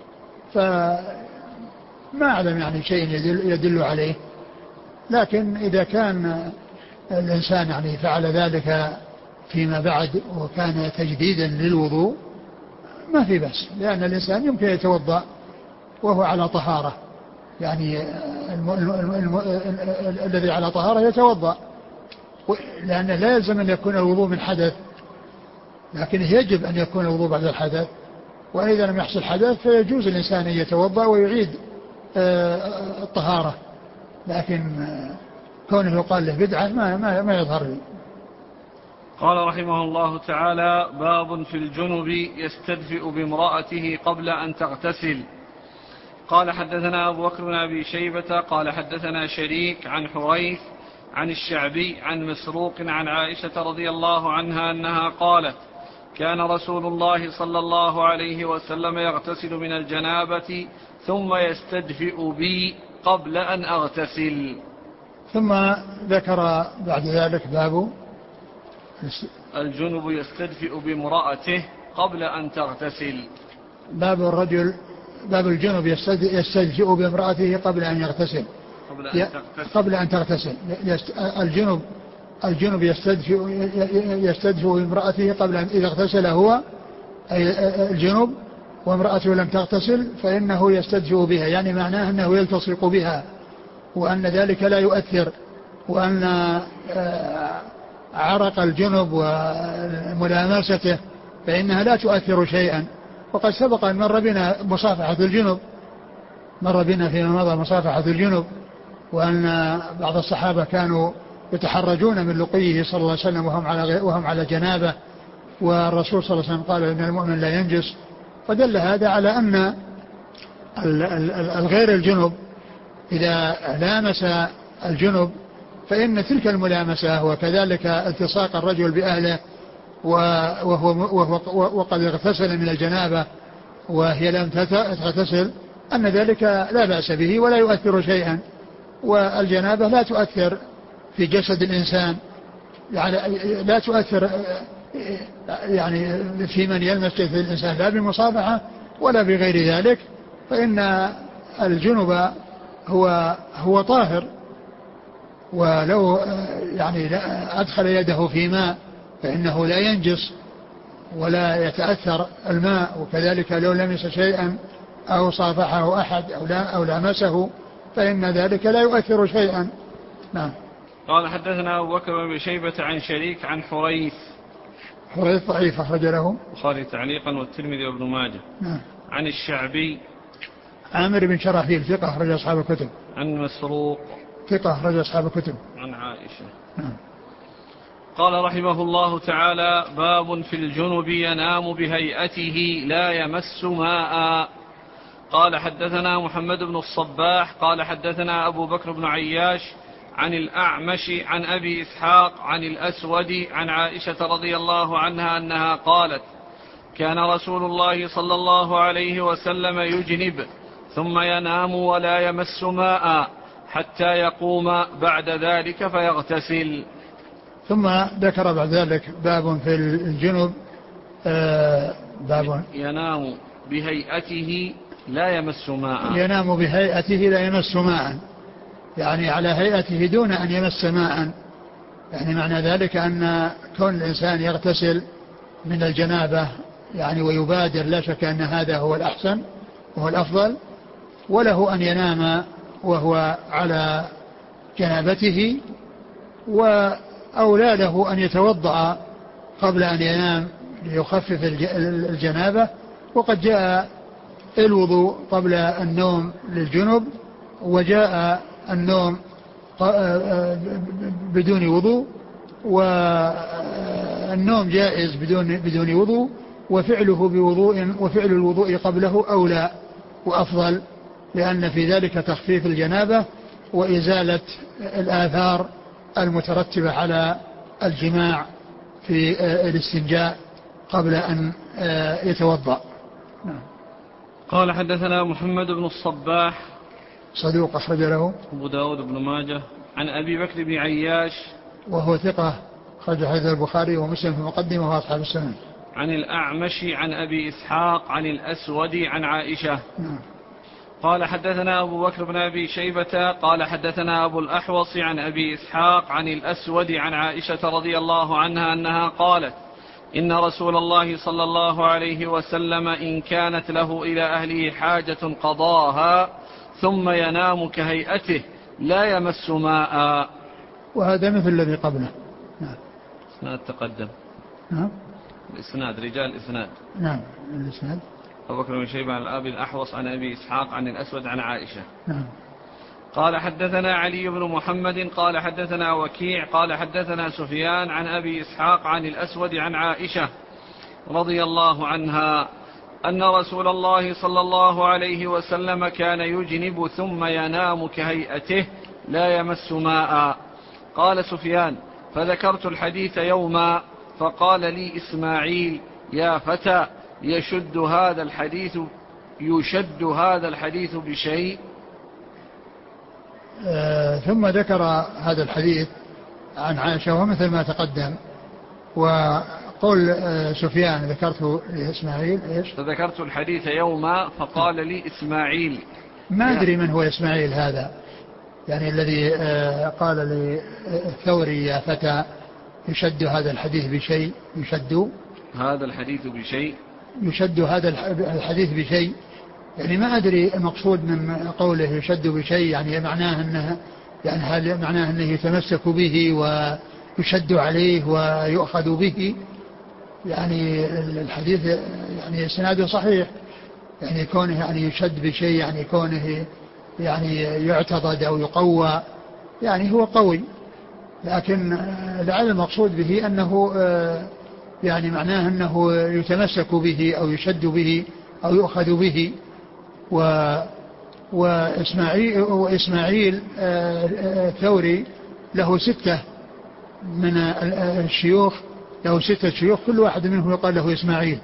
Speaker 2: فما أعلم يعني شيء يدل, يدل عليه، لكن إذا كان الإنسان يعني فعل ذلك فيما بعد وكان تجديدا للوضوء ما في بس، لأن الإنسان يمكن يتوضأ وهو على طهارة، يعني الذي على طهارة يتوضأ، لأنه لا يلزم أن يكون الوضوء من حدث، لكن يجب أن يكون الوضوء بعد الحدث. وإذا لم يحصل حدث فيجوز الإنسان أن يتوضأ ويعيد الطهارة، لكن كونه يقال له بدعة ما, ما, ما يظهر لي.
Speaker 1: قال رحمه الله تعالى: باب في الجنب يستدفئ بامرأته قبل أن تغتسل. قال حدثنا أبو بكر بن أبي شيبة قال حدثنا شريك عن حريث عن الشعبي عن مسروق عن عائشة رضي الله عنها أنها قالت: كان رسول الله صلى الله عليه وسلم يغتسل من الجنابة ثم يستدفئ بي قبل أن أغتسل.
Speaker 2: ثم ذكر بعد ذلك باب
Speaker 1: الجنب يستدفئ بامرأته قبل أن تغتسل.
Speaker 2: باب الرجل باب الجنب يستدفئ بامرأته قبل أن يغتسل
Speaker 1: قبل أن تغتسل,
Speaker 2: قبل أن تغتسل. الجنب الجنب يستدفئ يستدفئ بامرأته قبل أن إذا اغتسل هو أي الجنب وامرأته لم تغتسل فإنه يستدفئ بها، يعني معناه أنه يلتصق بها، وأن ذلك لا يؤثر، وأن عرق الجنب وملامسته فإنها لا تؤثر شيئا. وقد سبق أن مر بنا مصافحة الجنب، مر بنا فيما مضى مصافحة الجنب، وأن بعض الصحابة كانوا يتحرجون من لقيه صلى الله عليه وسلم وهم على وهم على جنابه، والرسول صلى الله عليه وسلم قال إن المؤمن لا ينجس. فدل هذا على أن الغير الجنب إذا لامس الجنب فإن تلك الملامسة وكذلك التصاق الرجل بأهله وهو, وهو وقد اغتسل من الجنابة وهي لم تغتسل أن ذلك لا بأس به ولا يؤثر شيئا. والجنابة لا تؤثر في جسد الإنسان، يعني لا تؤثر يعني في من يلمس جسد الإنسان لا بمصافحة ولا بغير ذلك، فإن الجنب هو هو طاهر، ولو يعني أدخل يده في ماء فإنه لا ينجس ولا يتأثر الماء، وكذلك لو لمس شيئا أو صافحه أحد أو لا أو لامسه فإن ذلك لا يؤثر شيئا. نعم.
Speaker 1: قال حدثنا أبو بكر بن شيبة عن شريك عن حريث.
Speaker 2: حريث ضعيف أخرج له
Speaker 1: البخاري تعليقا والترمذي وابن ماجه.
Speaker 2: نعم.
Speaker 1: عن الشعبي
Speaker 2: عامر بن شراحيل ثقة أخرج أصحاب الكتب.
Speaker 1: عن مسروق
Speaker 2: ثقة أخرج أصحاب الكتب.
Speaker 1: عن عائشة.
Speaker 2: نعم.
Speaker 1: قال رحمه الله تعالى: باب في الجنب ينام بهيئته لا يمس ماء. قال حدثنا محمد بن الصباح قال حدثنا أبو بكر بن عياش عن الأعمش عن أبي إسحاق عن الأسود عن عائشة رضي الله عنها أنها قالت: كان رسول الله صلى الله عليه وسلم يجنب ثم ينام ولا يمس ماء حتى يقوم بعد ذلك فيغتسل.
Speaker 2: ثم ذكر بعد ذلك باب في الجنب آه باب
Speaker 1: ينام بهيئته لا يمس ماء.
Speaker 2: ينام بهيئته لا يمس ماء، يعني على هيئته دون أن يمس ماء، يعني معنى ذلك أن كون الإنسان يغتسل من الجنابة يعني ويبادر لا شك أن هذا هو الأحسن وهو الأفضل، وله أن ينام وهو على جنابته، وأولى له أن يتوضأ قبل أن ينام ليخفف الجنابة. وقد جاء الوضوء قبل النوم للجنب، وجاء النوم بدون وضوء، والنوم جائز بدون بدون وضوء، وفعله بوضوء وفعل الوضوء قبله أولى وأفضل، لأن في ذلك تخفيف الجنابة وإزالة الآثار المترتبة على الجماع في الاستنجاء قبل أن يتوضأ.
Speaker 1: قال حدثنا محمد بن الصباح
Speaker 2: صدوق أخرج له
Speaker 1: أبو داود بن ماجه عن أبي بكر بن عياش
Speaker 2: وهو ثقة أخرج حديث البخاري ومسلم في المقدمة وأصحاب السنن.
Speaker 1: عن الأعمش عن أبي إسحاق عن الأسود عن عائشة.
Speaker 2: نعم.
Speaker 1: قال حدثنا أبو بكر بن أبي شيبة قال حدثنا أبو الأحوص عن أبي إسحاق عن الأسود عن عائشة رضي الله عنها أنها قالت: إن رسول الله صلى الله عليه وسلم إن كانت له إلى أهله حاجة قضاها ثم ينام كهيئته لا يمس ماء.
Speaker 2: وهذا مثل الذي قبله. نعم.
Speaker 1: إسناد تقدم.
Speaker 2: نعم.
Speaker 1: الإسناد رجال إسناد.
Speaker 2: نعم الإسناد.
Speaker 1: أبو بكر بن شيبة عن الأبي الأحوص عن أبي إسحاق عن الأسود عن عائشة.
Speaker 2: نعم.
Speaker 1: قال حدثنا علي بن محمد قال حدثنا وكيع قال حدثنا سفيان عن أبي إسحاق عن الأسود عن عائشة رضي الله عنها أن رسول الله صلى الله عليه وسلم كان يجنب ثم ينام كهيئته لا يمس ماء. قال سفيان فذكرت الحديث يوما فقال لي إسماعيل يا فتى يشد هذا الحديث يشد هذا الحديث بشيء.
Speaker 2: آه ثم ذكر هذا الحديث عن عائشة ومثل ما تقدم. وقول آه سفيان ذكرته لإسماعيل إيش؟
Speaker 1: فذكرت الحديث يوما فقال لي إسماعيل.
Speaker 2: ما أدري من هو إسماعيل هذا يعني الذي آه قال للثوري يا فتى يشد هذا الحديث بشيء. يشد
Speaker 1: هذا الحديث بشيء
Speaker 2: يشد هذا الحديث بشيء يعني ما أدري المقصود من قوله يشد بشيء يعني معناه أنه يعني هل معناه أنه يتمسك به ويشد عليه ويؤخذ به يعني الحديث يعني إسناده صحيح يعني كونه يعني يشد بشيء يعني كونه يعني يعتضد أو يقوى يعني هو قوي لكن لعل المقصود به أنه يعني معناه أنه يتمسك به أو يشد به أو يؤخذ به. و وإسماعيل, وإسماعيل الثوري له ستة من الشيوخ له ستة شيوخ كل واحد منهم يقال له إسماعيل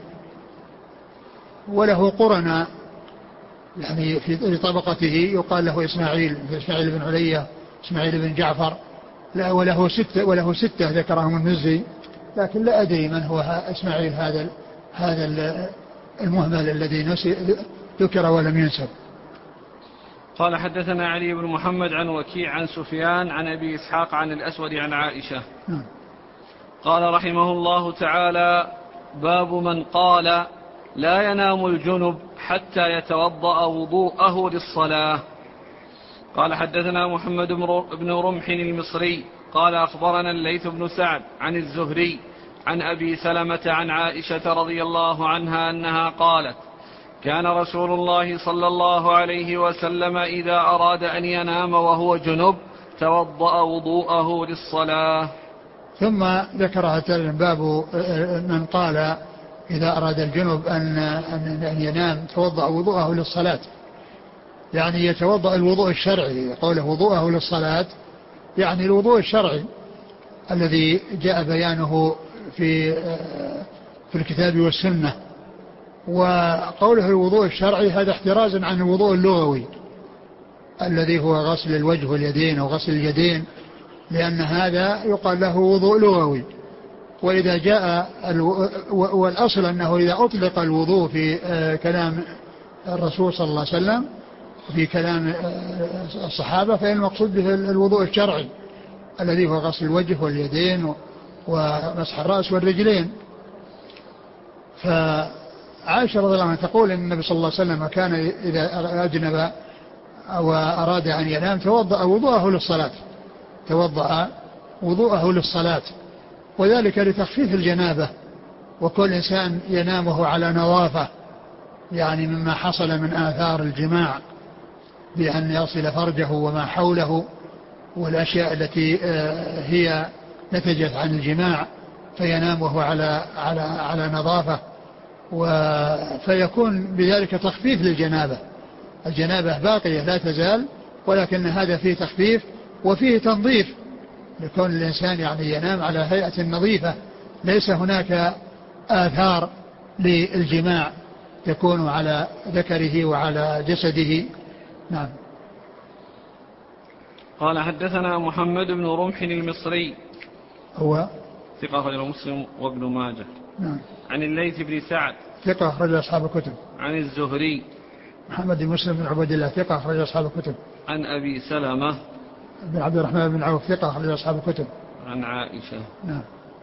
Speaker 2: وله قرنا يعني في طبقته يقال له إسماعيل إسماعيل بن علية إسماعيل بن جعفر لا وله ستة وله ستة ذكرهم المزي لكن لا أدري من هو إسماعيل هذا هذا المهمل الذي ذكر ولم ينسب.
Speaker 1: قال حدثنا علي بن محمد عن وكيع عن سفيان عن أبي إسحاق عن الأسود عن عائشة. م. قال رحمه الله تعالى باب من قال لا ينام الجنب حتى يتوضأ وضوءه للصلاة. قال حدثنا محمد بن رمح المصري قال أخبرنا الليث بن سعد عن الزهري عن أبي سلمة عن عائشة رضي الله عنها أنها قالت كان رسول الله صلى الله عليه وسلم إذا أراد أن ينام وهو جنب توضأ وضوءه للصلاة.
Speaker 2: ثم ذكر هذا باب من قال إذا أراد الجنب أن, أن ينام توضأ وضوءه للصلاة يعني يتوضأ الوضوء الشرعي قوله وضوءه للصلاة يعني الوضوء الشرعي الذي جاء بيانه في في الكتاب والسنة. وقوله الوضوء الشرعي هذا احترازا عن الوضوء اللغوي الذي هو غسل الوجه واليدين أو غسل اليدين لأن هذا يقال له وضوء لغوي. وإذا جاء الو... والأصل أنه إذا أطلق الوضوء في كلام الرسول صلى الله عليه وسلم في كلام الصحابة فإن المقصود به الوضوء الشرعي الذي هو غسل الوجه واليدين ومسح الرأس والرجلين. فعائشة رضي الله عنها تقول إن النبي صلى الله عليه وسلم كان إذا أجنب أو أراد أن ينام توضأ وضوءه للصلاة توضأ وضوءه للصلاة وذلك لتخفيف الجنابة وكل إنسان ينامه على نظافة يعني مما حصل من آثار الجماع بأن يصل فرجه وما حوله والأشياء التي هي نتجت عن الجماع فينام وهو على على على نظافة فيكون بذلك تخفيف للجنابة. الجنابة باقية لا تزال ولكن هذا فيه تخفيف وفيه تنظيف لكون الإنسان يعني ينام على هيئة نظيفة ليس هناك آثار للجماع تكون على ذكره وعلى جسده. نعم.
Speaker 1: قال حدثنا محمد بن رمح المصري
Speaker 2: هو
Speaker 1: ثقة أخرجه مسلم وابن ماجه.
Speaker 2: نعم.
Speaker 1: عن الليث بن سعد
Speaker 2: ثقة أخرج أصحاب الكتب.
Speaker 1: عن الزهري
Speaker 2: محمد بن مسلم بن عبد الله ثقة أخرج أصحاب الكتب.
Speaker 1: عن أبي سلمة
Speaker 2: بن عبد الرحمن بن عوف ثقة أخرج أصحاب الكتب.
Speaker 1: عن عائشة.
Speaker 2: نعم.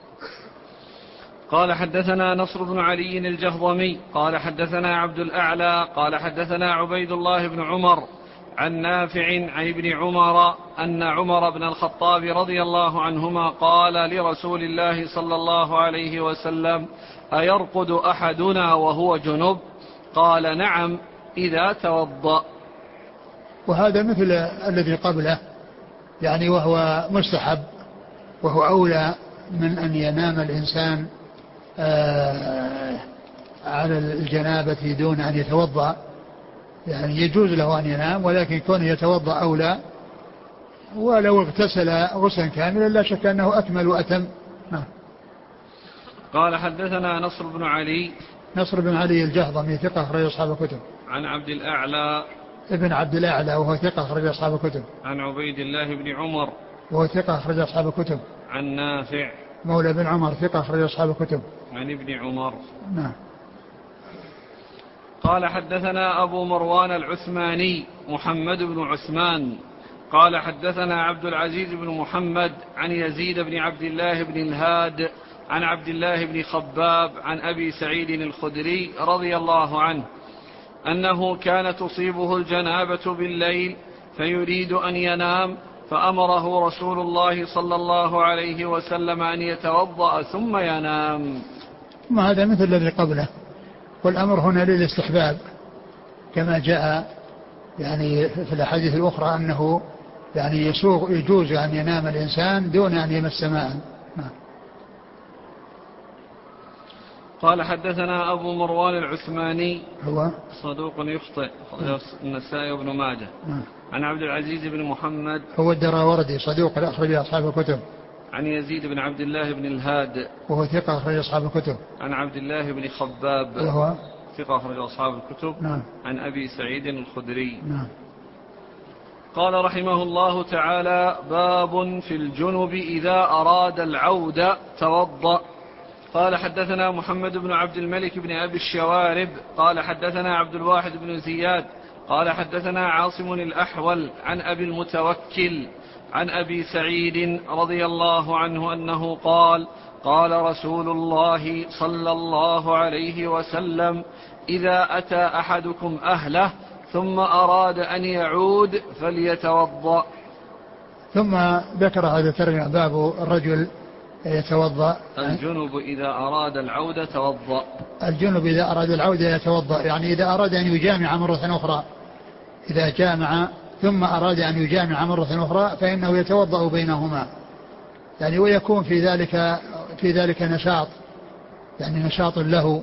Speaker 1: قال حدثنا نصر بن علي الجهضمي قال حدثنا عبد الأعلى قال حدثنا عبيد الله بن عمر عن نافع عن ابن عمر أن عمر بن الخطاب رضي الله عنهما قال لرسول الله صلى الله عليه وسلم: أيرقد أحدنا وهو جنب؟ قال: نعم إذا توضأ.
Speaker 2: وهذا مثل الذي قبله يعني، وهو مستحب، وهو أولى من أن ينام الإنسان آه على الجنابة دون أن يتوضأ. يعني يجوز له أن ينام، ولكن كونه يتوضأ أولى. ولو اغتسل غسلا كاملا لا شك أنه أكمل وأتم.
Speaker 1: قال: حدثنا نصر بن علي.
Speaker 2: نصر بن علي الجهضمي ثقة أخرج أصحاب الكتب.
Speaker 1: عن عبد الأعلى
Speaker 2: ابن عبد الأعلى وهو ثقة أخرج أصحاب الكتب.
Speaker 1: عن عبيد الله بن عمر
Speaker 2: وهو ثقة أخرج أصحاب الكتب.
Speaker 1: عن نافع
Speaker 2: مولى بن عمر ثقة أخرج أصحاب الكتب.
Speaker 1: عن ابن عمر.
Speaker 2: نعم.
Speaker 1: قال: حدثنا أبو مروان العثماني محمد بن عثمان قال: حدثنا عبد العزيز بن محمد عن يزيد بن عبد الله بن الهاد عن عبد الله بن خباب عن أبي سعيد الخدري رضي الله عنه أنه كان تصيبه الجنابة بالليل فيريد أن ينام، فأمره رسول الله صلى الله عليه وسلم أن يتوضأ ثم ينام.
Speaker 2: ما هذا مثل الذي قبله، والأمر هنا للاستحباب كما جاء يعني في الأحاديث الأخرى أنه يعني يسوغ يجوز أن ينام الإنسان دون أن يمس ماء.
Speaker 1: قال: حدثنا أبو مروان العثماني
Speaker 2: هو
Speaker 1: صدوق يخطئ النسائي وابن ماجه. عن عبد العزيز بن محمد
Speaker 2: هو الدراوردي صدوق أخرج أصحاب الكتب.
Speaker 1: عن يزيد بن عبد الله بن الهاد
Speaker 2: وهو ثقة أخرج أصحاب الكتب.
Speaker 1: عن عبد الله بن خباب
Speaker 2: وهو
Speaker 1: ثقة أخرج أصحاب الكتب.
Speaker 2: نعم.
Speaker 1: عن أبي سعيد الخدري.
Speaker 2: نعم.
Speaker 1: قال رحمه الله تعالى: باب في الجنب إذا أراد العود توضأ. قال: حدثنا محمد بن عبد الملك بن أبي الشوارب قال: حدثنا عبد الواحد بن زياد قال: حدثنا عاصم الأحول عن أبي المتوكل عن أبي سعيد رضي الله عنه أنه قال: قال رسول الله صلى الله عليه وسلم: إذا أتى أحدكم أهله ثم أراد أن يعود فليتوضأ.
Speaker 2: ثم ذكر هذا الترجمة: باب الرجل يتوضأ.
Speaker 1: الجنب إذا أراد العودة توضأ.
Speaker 2: الجنب إذا أراد العودة يتوضأ، يعني إذا أراد أن يجامع مرة أخرى، إذا جامع ثم أراد أن يجامع مرة أخرى فإنه يتوضأ بينهما، يعني ويكون في ذلك في ذلك نشاط، يعني نشاط له.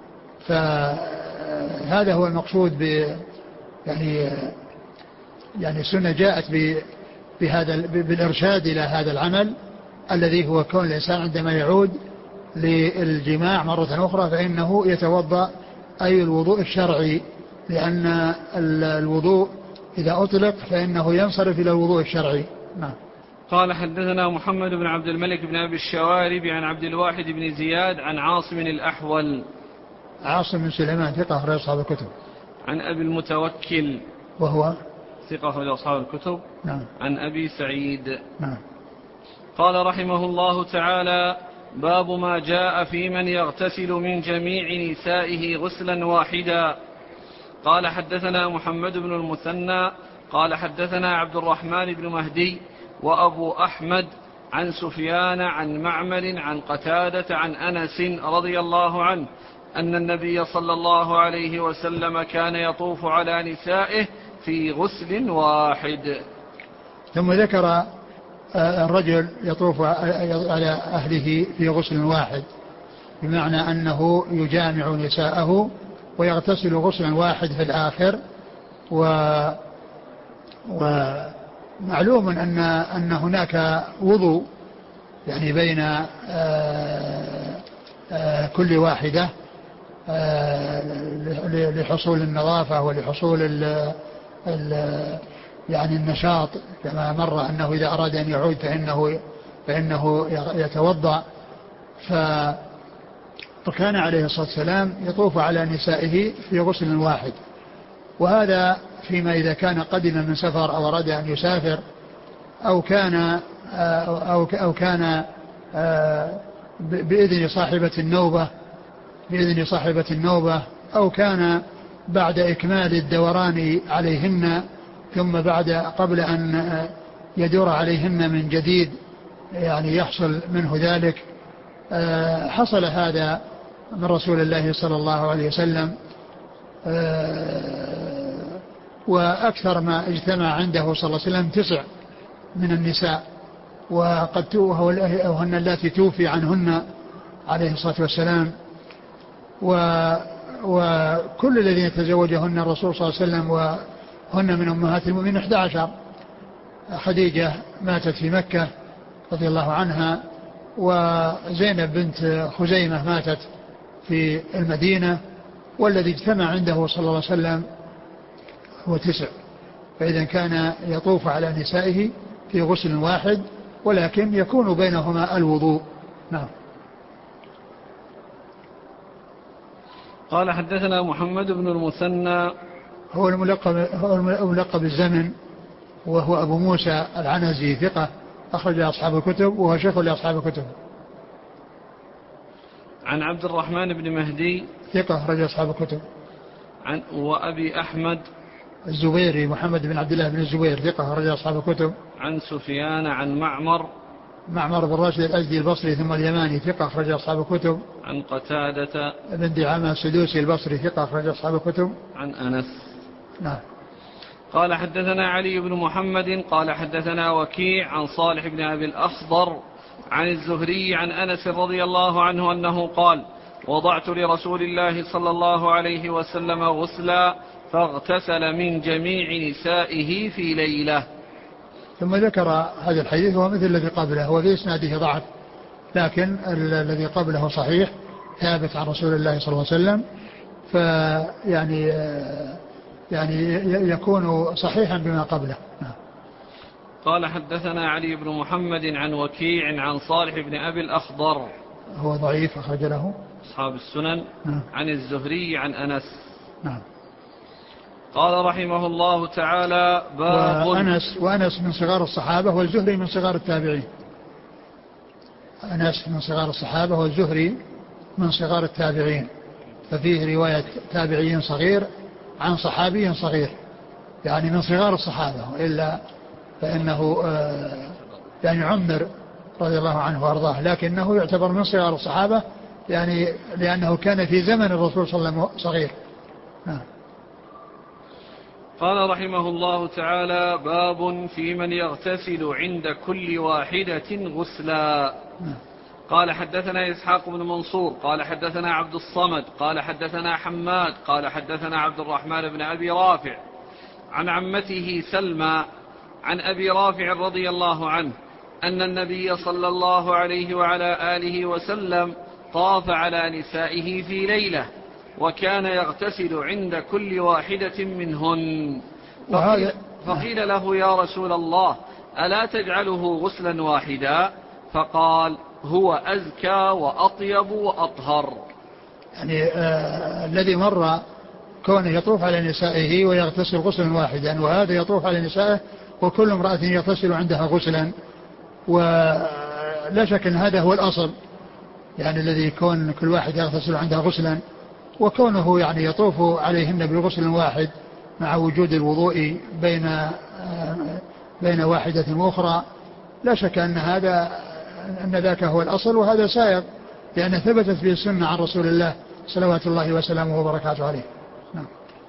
Speaker 2: فهذا هو المقصود ب يعني يعني السنة جاءت بهذا بالإرشاد إلى هذا العمل الذي هو كون الإنسان عندما يعود للجماع مرة أخرى فإنه يتوضأ، أي الوضوء الشرعي، لأن الوضوء إذا أطلق فإنه ينصرف إلى الوضوء الشرعي. نعم.
Speaker 1: قال: حدثنا محمد بن عبد الملك بن أبي الشوارب عن عبد الواحد بن زياد عن عاصم الأحول.
Speaker 2: عاصم بن سليمان ثقة أخرج أصحاب الكتب.
Speaker 1: عن أبي المتوكل
Speaker 2: وهو
Speaker 1: ثقة أخرج أصحاب الكتب.
Speaker 2: نعم.
Speaker 1: عن أبي سعيد.
Speaker 2: نعم.
Speaker 1: قال رحمه الله تعالى: باب ما جاء في من يغتسل من جميع نسائه غسلا واحدا. قال: حدثنا محمد بن المثنى قال: حدثنا عبد الرحمن بن مهدي وأبو أحمد عن سفيان عن معمر عن قتادة عن أنس رضي الله عنه أن النبي صلى الله عليه وسلم كان يطوف على نسائه في غسل واحد.
Speaker 2: ثم ذكر الرجل يطوف على أهله في غسل واحد، بمعنى أنه يجامع نساءه ويغتسل غسلا واحد في الآخر. و ومعلوم أن أن هناك وضوء يعني بين آآ آآ كل واحدة لحصول النظافة ولحصول ال ال يعني النشاط، كما مر أنه إذا أراد أن يعود فإنه, فإنه يتوضأ. فكان عليه الصلاة والسلام يطوف على نسائه في غسل واحد، وهذا فيما إذا كان قدم من سفر أو أراد أن يسافر أو كان أو أو كان بإذن صاحبة النوبة بإذن صاحبة النوبة أو كان بعد إكمال الدوران عليهن ثم بعد قبل أن يدور عليهن من جديد يعني يحصل منه ذلك. حصل هذا من رسول الله صلى الله عليه وسلم، وأكثر ما اجتمع عنده صلى الله عليه وسلم تسع من النساء، وقد توهن التي توفي عنهن عليه الصلاة والسلام، وكل الذين تزوجهن الرسول صلى الله عليه وسلم وهن من أمهات المؤمنين إحدى عشر. خديجة ماتت في مكة رضي الله عنها، وزينب بنت خزيمة ماتت في المدينة، والذي اجتمع عنده صلى الله عليه وسلم هو تسع. فإذا كان يطوف على نسائه في غسل واحد، ولكن يكون بينهما الوضوء. نعم.
Speaker 1: قال حدثنا محمد بن المثنى
Speaker 2: هو الملقب, هو الملقب الزمن، وهو أبو موسى العنزي ثقة أخرج أصحاب الكتب، وهو شيخ لأصحاب الكتب.
Speaker 1: عن عبد الرحمن بن مهدي
Speaker 2: ثقة أخرج أصحاب الكتب.
Speaker 1: عن وأبي أحمد
Speaker 2: الزبيري محمد بن عبد الله بن الزبير ثقة أخرج أصحاب الكتب.
Speaker 1: عن سفيان عن معمر
Speaker 2: معمر بن راشد الأزدي البصري ثم اليماني ثقة أخرج أصحاب الكتب.
Speaker 1: عن قتادة
Speaker 2: بن دعامة السدوسي البصري ثقة أخرج أصحاب الكتب.
Speaker 1: عن أنس.
Speaker 2: نعم.
Speaker 1: قال حدثنا علي بن محمد قال حدثنا وكيع عن صالح بن أبي الأخضر عن الزهري عن أنس رضي الله عنه أنه قال: وضعت لرسول الله صلى الله عليه وسلم غسلا فاغتسل من جميع نسائه في ليلة.
Speaker 2: ثم ذكر هذا الحديث هو مثل الذي قبله، وفي إسناده ضعف، لكن الذي قبله صحيح ثابت عن رسول الله صلى الله عليه وسلم، فيعني يعني يكون صحيحا بما قبله.
Speaker 1: قال حدثنا علي بن محمد عن وكيع عن صالح بن أبي الأخضر
Speaker 2: هو ضعيف أخرج له
Speaker 1: أصحاب السنن. نعم. عن الزهري عن أنس.
Speaker 2: نعم.
Speaker 1: قال رحمه الله تعالى: باب
Speaker 2: وأنس, وأنس من صغار الصحابة والزهري من صغار التابعين. أنس من صغار الصحابة والزهري من صغار التابعين، ففيه رواية تابعي صغير عن صحابي صغير، يعني من صغار الصحابة، وإلا فإنه يعني عمر رضي الله عنه وارضاه، لكنه يعتبر من صغار الصحابة يعني لأنه كان في زمن الرسول صلى الله عليه وسلم صغير. نعم.
Speaker 1: قال رحمه الله تعالى: باب في من يغتسل عند كل واحدة غسلا. قال حدثنا إسحاق بن منصور قال حدثنا عبد الصمد قال حدثنا حماد قال حدثنا عبد الرحمن بن أبي رافع عن عمته سلمى عن أبي رافع رضي الله عنه أن النبي صلى الله عليه وعلى آله وسلم طاف على نسائه في ليلة، وكان يغتسل عند كل واحدة منهن. فقيل, فقيل له: يا رسول الله، ألا تجعله غسلا واحدا؟ فقال: هو أزكى وأطيب وأطهر.
Speaker 2: يعني آه الذي مر كونه يطوف على نسائه ويغتسل غسلا واحدا، وهذا يطوف على نسائه وكل امرأة يغتسل عندها غسلا، ولا شك أن هذا هو الأصل، يعني الذي يكون كل واحد يغتسل عندها غسلا، وكونه يعني يطوف عليهن بغسل واحد مع وجود الوضوء بين آه بين واحدة وأخرى، لا شك أن هذا أن ذاك هو الأصل، وهذا سائغ لأن ثبتت به السنة عن رسول الله صلوات الله وسلامه وبركاته عليه. نعم.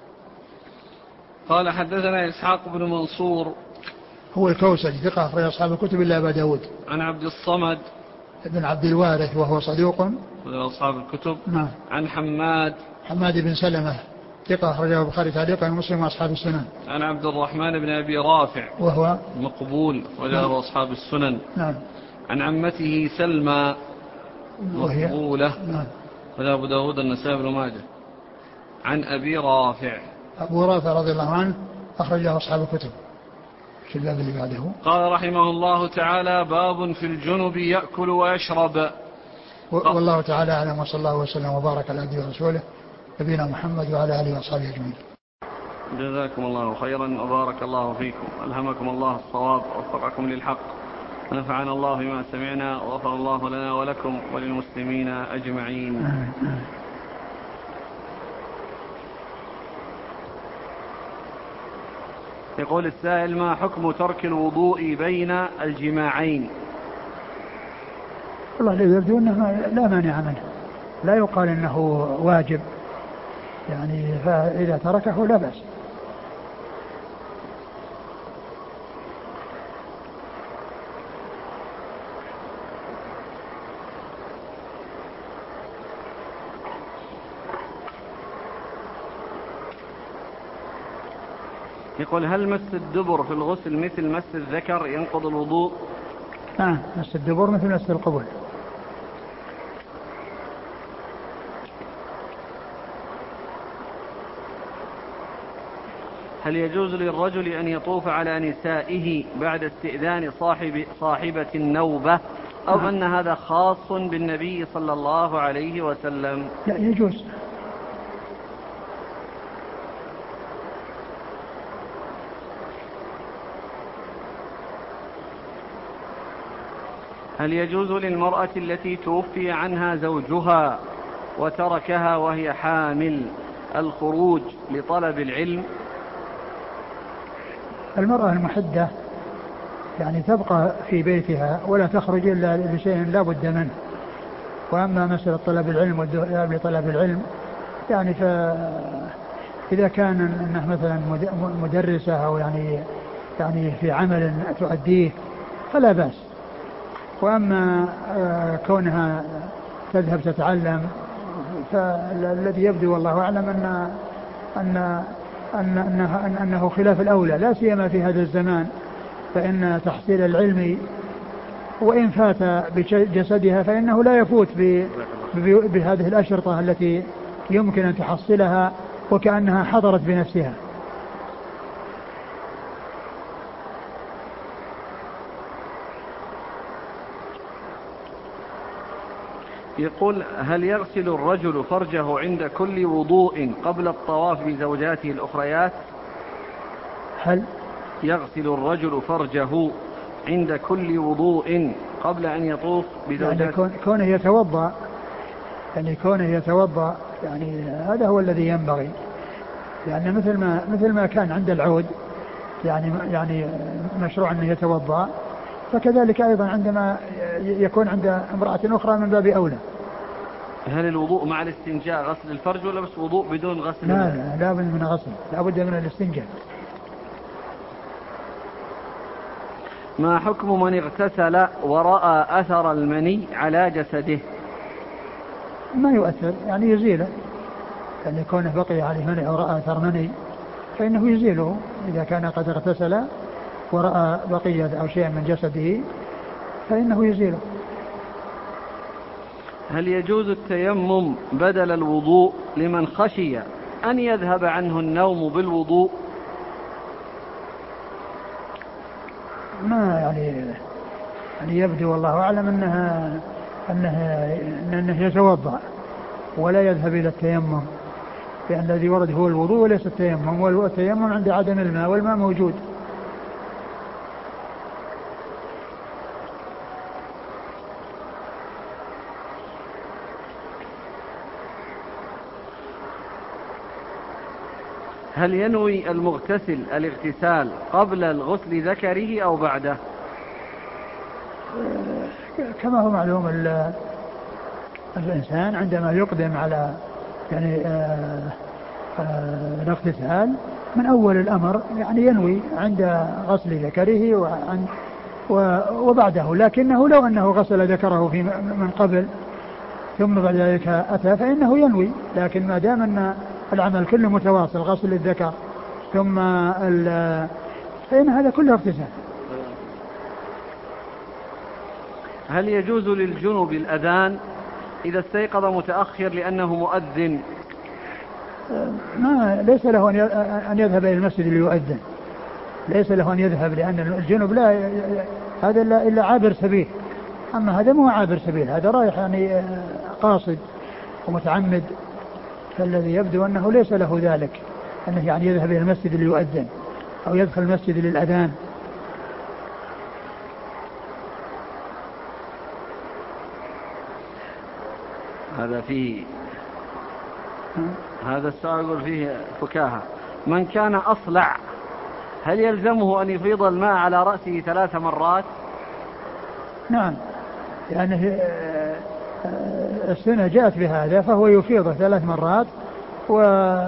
Speaker 1: قال حدثنا إسحاق بن منصور
Speaker 2: هو الكوسجي ثقة أخرج أصحاب الكتب إلا أبا داود.
Speaker 1: عن عبد الصمد
Speaker 2: بن عبد الوارث وهو صدوق
Speaker 1: أصحاب الكتب.
Speaker 2: نعم.
Speaker 1: عن حماد
Speaker 2: حماد بن سلمة ثقة أخرجه البخاري تعليقا ومسلم وأصحاب السنن.
Speaker 1: عن عبد الرحمن بن أبي رافع
Speaker 2: وهو
Speaker 1: مقبول وله أصحاب السنن.
Speaker 2: نعم.
Speaker 1: عن عمته سلمى مقبولة
Speaker 2: نعم.
Speaker 1: وله أبو داود النسائي بن ماجه. عن أبي رافع
Speaker 2: أبو رافع رضي الله عنه أخرجه أصحاب الكتب. في الباب اللي بعده
Speaker 1: قال رحمه الله تعالى: باب في الجنب يأكل ويشرب.
Speaker 2: والله تعالى أعلم، وصلى الله وسلم وبارك على عبده ورسوله نبينا محمد وعلى آله وصحبه أجمعين.
Speaker 1: جزاكم الله خيرا وبارك الله فيكم، ألهمكم الله الصواب ووفقكم للحق، ونفعنا الله بما سمعنا، وغفر الله لنا ولكم وللمسلمين أجمعين. يقول السائل: ما حكم ترك الوضوء بين الجماعين؟
Speaker 2: والله الذي يبدو أنه لا مانع منه، لا يقال أنه واجب يعني، فإذا تركه لا بأس.
Speaker 1: يقول: هل مس الدبر في الغسل مثل مس الذكر ينقض الوضوء؟
Speaker 2: نعم، مس الدبر مثل مس القبل.
Speaker 1: هل يجوز للرجل أن يطوف على نسائه بعد استئذان صاحب صاحبة النوبة، أو
Speaker 2: نعم.
Speaker 1: أن هذا خاص بالنبي صلى الله عليه وسلم؟
Speaker 2: لا، يجوز.
Speaker 1: هل يجوز للمرأة التي توفي عنها زوجها وتركها وهي حامل الخروج لطلب العلم؟
Speaker 2: المرأة المحدة يعني تبقى في بيتها ولا تخرج إلا لشيء لا بد منه. وأما مسألة طلب العلم والذهاب لطلب العلم يعني فإذا كان أنه مثلا مدرسة أو يعني يعني في عمل تؤديه فلا بأس. وأما كونها تذهب تتعلم فالذي يبدو والله أعلم أن أن أن أنه, أنه خلاف الأولى، لا سيما في هذا الزمان، فإن تحصيل العلم وإن فات بجسدها فإنه لا يفوت بهذه الأشرطة التي يمكن أن تحصلها وكأنها حضرت بنفسها.
Speaker 1: يقول: هل يغسل الرجل فرجه عند كل وضوء قبل الطواف بزوجاته الأخريات؟
Speaker 2: هل
Speaker 1: يغسل الرجل فرجه عند كل وضوء قبل أن يطوف بزوجاته؟
Speaker 2: يعني كونه يتوضأ يعني كونه يتوضأ يعني هذا هو الذي ينبغي، لأن مثل ما مثل ما كان عند العود يعني يعني مشروع أنه يتوضأ، فكذلك أيضا عندما يكون عند امرأة أخرى من باب أولى.
Speaker 1: هل الوضوء مع الاستنجاء غسل الفرج ولا بس وضوء بدون غسل؟
Speaker 2: لا لا لا بد من غسل، لا بد من الاستنجاء.
Speaker 1: ما حكم من اغتسل ورأى أثر المني على جسده؟
Speaker 2: ما يؤثر يعني يزيله، يعني كونه بقي عليه مني أو رأى أثر مني فإنه يزيله إذا كان قد اغتسل ورأى بقية أو شيء من جسده فإنه يزيله.
Speaker 1: هل يجوز التيمم بدل الوضوء لمن خشي أن يذهب عنه النوم بالوضوء؟
Speaker 2: ما يعني يعني يبدو والله أعلم أنها أنه أنه يتوضأ ولا يذهب إلى التيمم، لأن الذي ورد هو الوضوء وليس التيمم، والتيمم عند عدم الماء والماء موجود.
Speaker 1: هل ينوي المغتسل الاغتسال قبل الغسل ذكره أو بعده؟
Speaker 2: كما هو معلوم الإنسان عندما يقدم على يعني الاغتسال من أول الأمر يعني ينوي عند غسل ذكره وعند وبعده، لكنه لو أنه غسل ذكره في من قبل ثم بعد ذلك أتى فإنه ينوي، لكن ما دام أن العمل كله متواصل غسل الذكر ثم فإن هذا كله اغتسال.
Speaker 1: هل يجوز للجنب الأذان إذا استيقظ متأخر لأنه مؤذن؟
Speaker 2: ما ليس له أن يذهب إلى المسجد ليؤذن، ليس له أن يذهب، لأن الجنب لا هذا إلا عابر سبيل، أما هذا مو عابر سبيل، هذا رايح يعني قاصد ومتعمد، فالذي يبدو أنه ليس له ذلك أنه يعني يذهب إلى المسجد ليؤذن أو يدخل المسجد للأذان.
Speaker 1: هذا فيه هذا السؤال يقول فيه فكاهة. من كان أصلع هل يلزمه أن يفيض الماء على رأسه ثلاث مرات؟
Speaker 2: نعم، يعني السنة جاءت بهذا، فهو يفيضه ثلاث مرات، و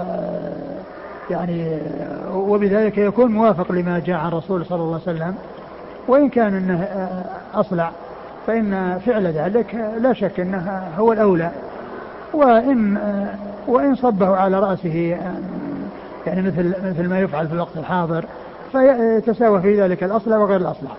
Speaker 2: يعني وبذلك يكون موافق لما جاء عن الرسول صلى الله عليه وسلم. وإن كان انه أصلع فإن فعل ذلك لا شك انه هو الأولى. وإن وإن صبه على رأسه يعني مثل مثل ما يفعل في الوقت الحاضر فيتساوى في ذلك الأصلع وغير الأصلع.